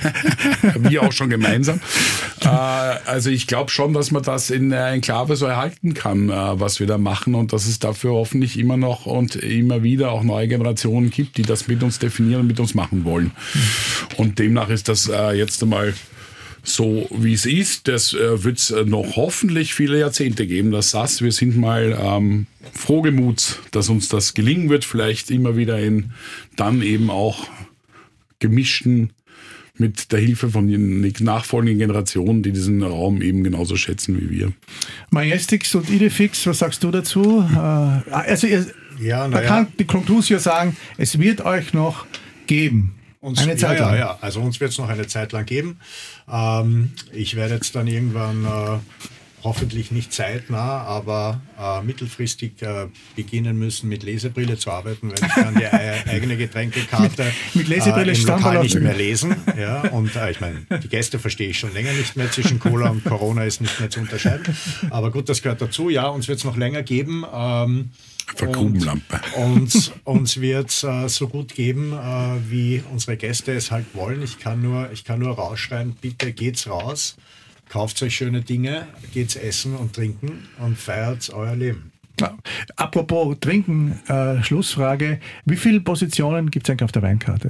wir auch schon gemeinsam. Äh, also ich glaube schon, dass man das in der Enklave so erhalten kann, äh, was wir da machen, und dass es dafür hoffentlich immer noch und immer wieder auch neue Generationen gibt, die das mit uns definieren und mit uns machen wollen. Und demnach ist das äh, jetzt einmal so, wie es ist. Das äh, wird es noch hoffentlich viele Jahrzehnte geben, das S A S. Wir sind mal ähm, frohgemuts, dass uns das gelingen wird, vielleicht immer wieder in dann eben auch gemischten, mit der Hilfe von den nachfolgenden Generationen, die diesen Raum eben genauso schätzen wie wir. Majestix und Idefix, was sagst du dazu? Äh, also ihr, ja, da ja. kann die Conclusio sagen, es wird euch noch geben. Uns, eine Zeit ja, lang. Ja, ja, also uns wird es noch eine Zeit lang geben. Ähm, ich werde jetzt dann irgendwann, äh, hoffentlich nicht zeitnah, aber äh, mittelfristig äh, beginnen müssen, mit Lesebrille zu arbeiten, weil ich kann die e- eigene Getränkekarte mit, mit Lesebrille äh, im Lokal nicht laufen. mehr lesen. Ja, und äh, ich meine, die Gäste verstehe ich schon länger nicht mehr. Zwischen Cola und Corona ist nicht mehr zu unterscheiden. Aber gut, das gehört dazu. Ja, uns wird es noch länger geben. Ähm, Vergrubenlampe. Und, und uns wird es äh, so gut geben, äh, wie unsere Gäste es halt wollen. Ich kann nur, ich kann nur rausschreien, bitte geht's raus, kauft euch schöne Dinge, geht's essen und trinken und feiert euer Leben. Ja. Apropos Trinken, äh, Schlussfrage. Wie viele Positionen gibt es eigentlich auf der Weinkarte?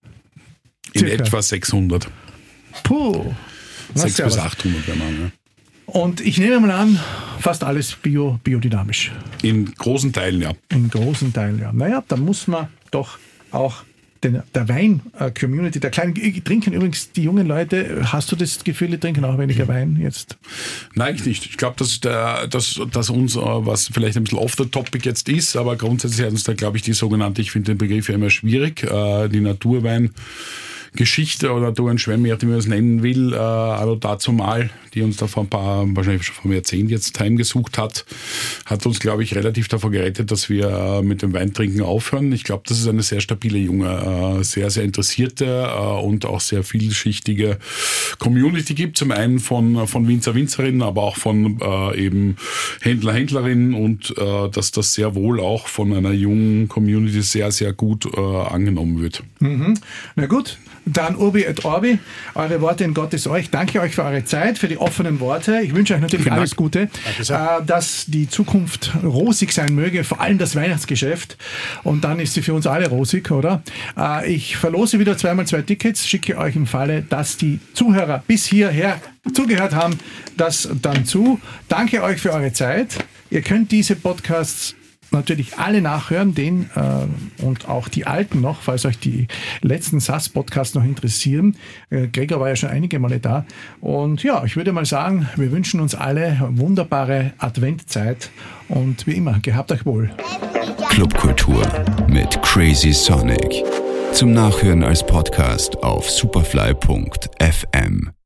In Circa. etwa sechshundert. Puh. sechshundert bis was. achthundert, wenn man, ja. Und ich nehme mal an, fast alles bio, biodynamisch. In großen Teilen, ja. In großen Teilen, ja. Naja, da muss man doch auch den, der Wein-Community, der kleinen, trinken übrigens die jungen Leute, hast du das Gefühl, die trinken auch weniger Wein jetzt? Nein, ich nicht. Ich glaube, dass, der, dass, dass uns, was vielleicht ein bisschen off the topic jetzt ist, aber grundsätzlich hat uns da, glaube ich, die sogenannte, ich finde den Begriff ja immer schwierig, äh, die Naturwein Geschichte oder Naturweinschwemme, wie man es nennen will, äh, also dazu mal, die uns da vor ein paar, wahrscheinlich schon vor einem Jahrzehnt jetzt heimgesucht hat, hat uns, glaube ich, relativ davor gerettet, dass wir äh, mit dem Weintrinken aufhören. Ich glaube, das ist eine sehr stabile, junge, äh, sehr, sehr interessierte äh, und auch sehr vielschichtige Community gibt. Zum einen von, von Winzer, Winzerinnen, aber auch von äh, eben Händler, Händlerinnen und äh, dass das sehr wohl auch von einer jungen Community sehr, sehr gut äh, angenommen wird. Mhm. Na gut. Dann Urbi et Orbi, eure Worte in Gottes euch. Danke euch für eure Zeit, für die offenen Worte. Ich wünsche euch natürlich Vielen alles Dank. Gute, äh, dass die Zukunft rosig sein möge, vor allem das Weihnachtsgeschäft. Und dann ist sie für uns alle rosig, oder? Äh, ich verlose wieder zweimal zwei Tickets, schicke euch im Falle, dass die Zuhörer bis hierher zugehört haben, das dann zu. Danke euch für eure Zeit. Ihr könnt diese Podcasts natürlich alle nachhören, den äh, und auch die alten noch, falls euch die letzten S A S-Podcasts noch interessieren. Äh, Gregor war ja schon einige Male da. Und ja, ich würde mal sagen, wir wünschen uns alle wunderbare Adventzeit und wie immer, gehabt euch wohl. Clubkultur mit Crazy Sonic. Zum Nachhören als Podcast auf superfly punkt f m.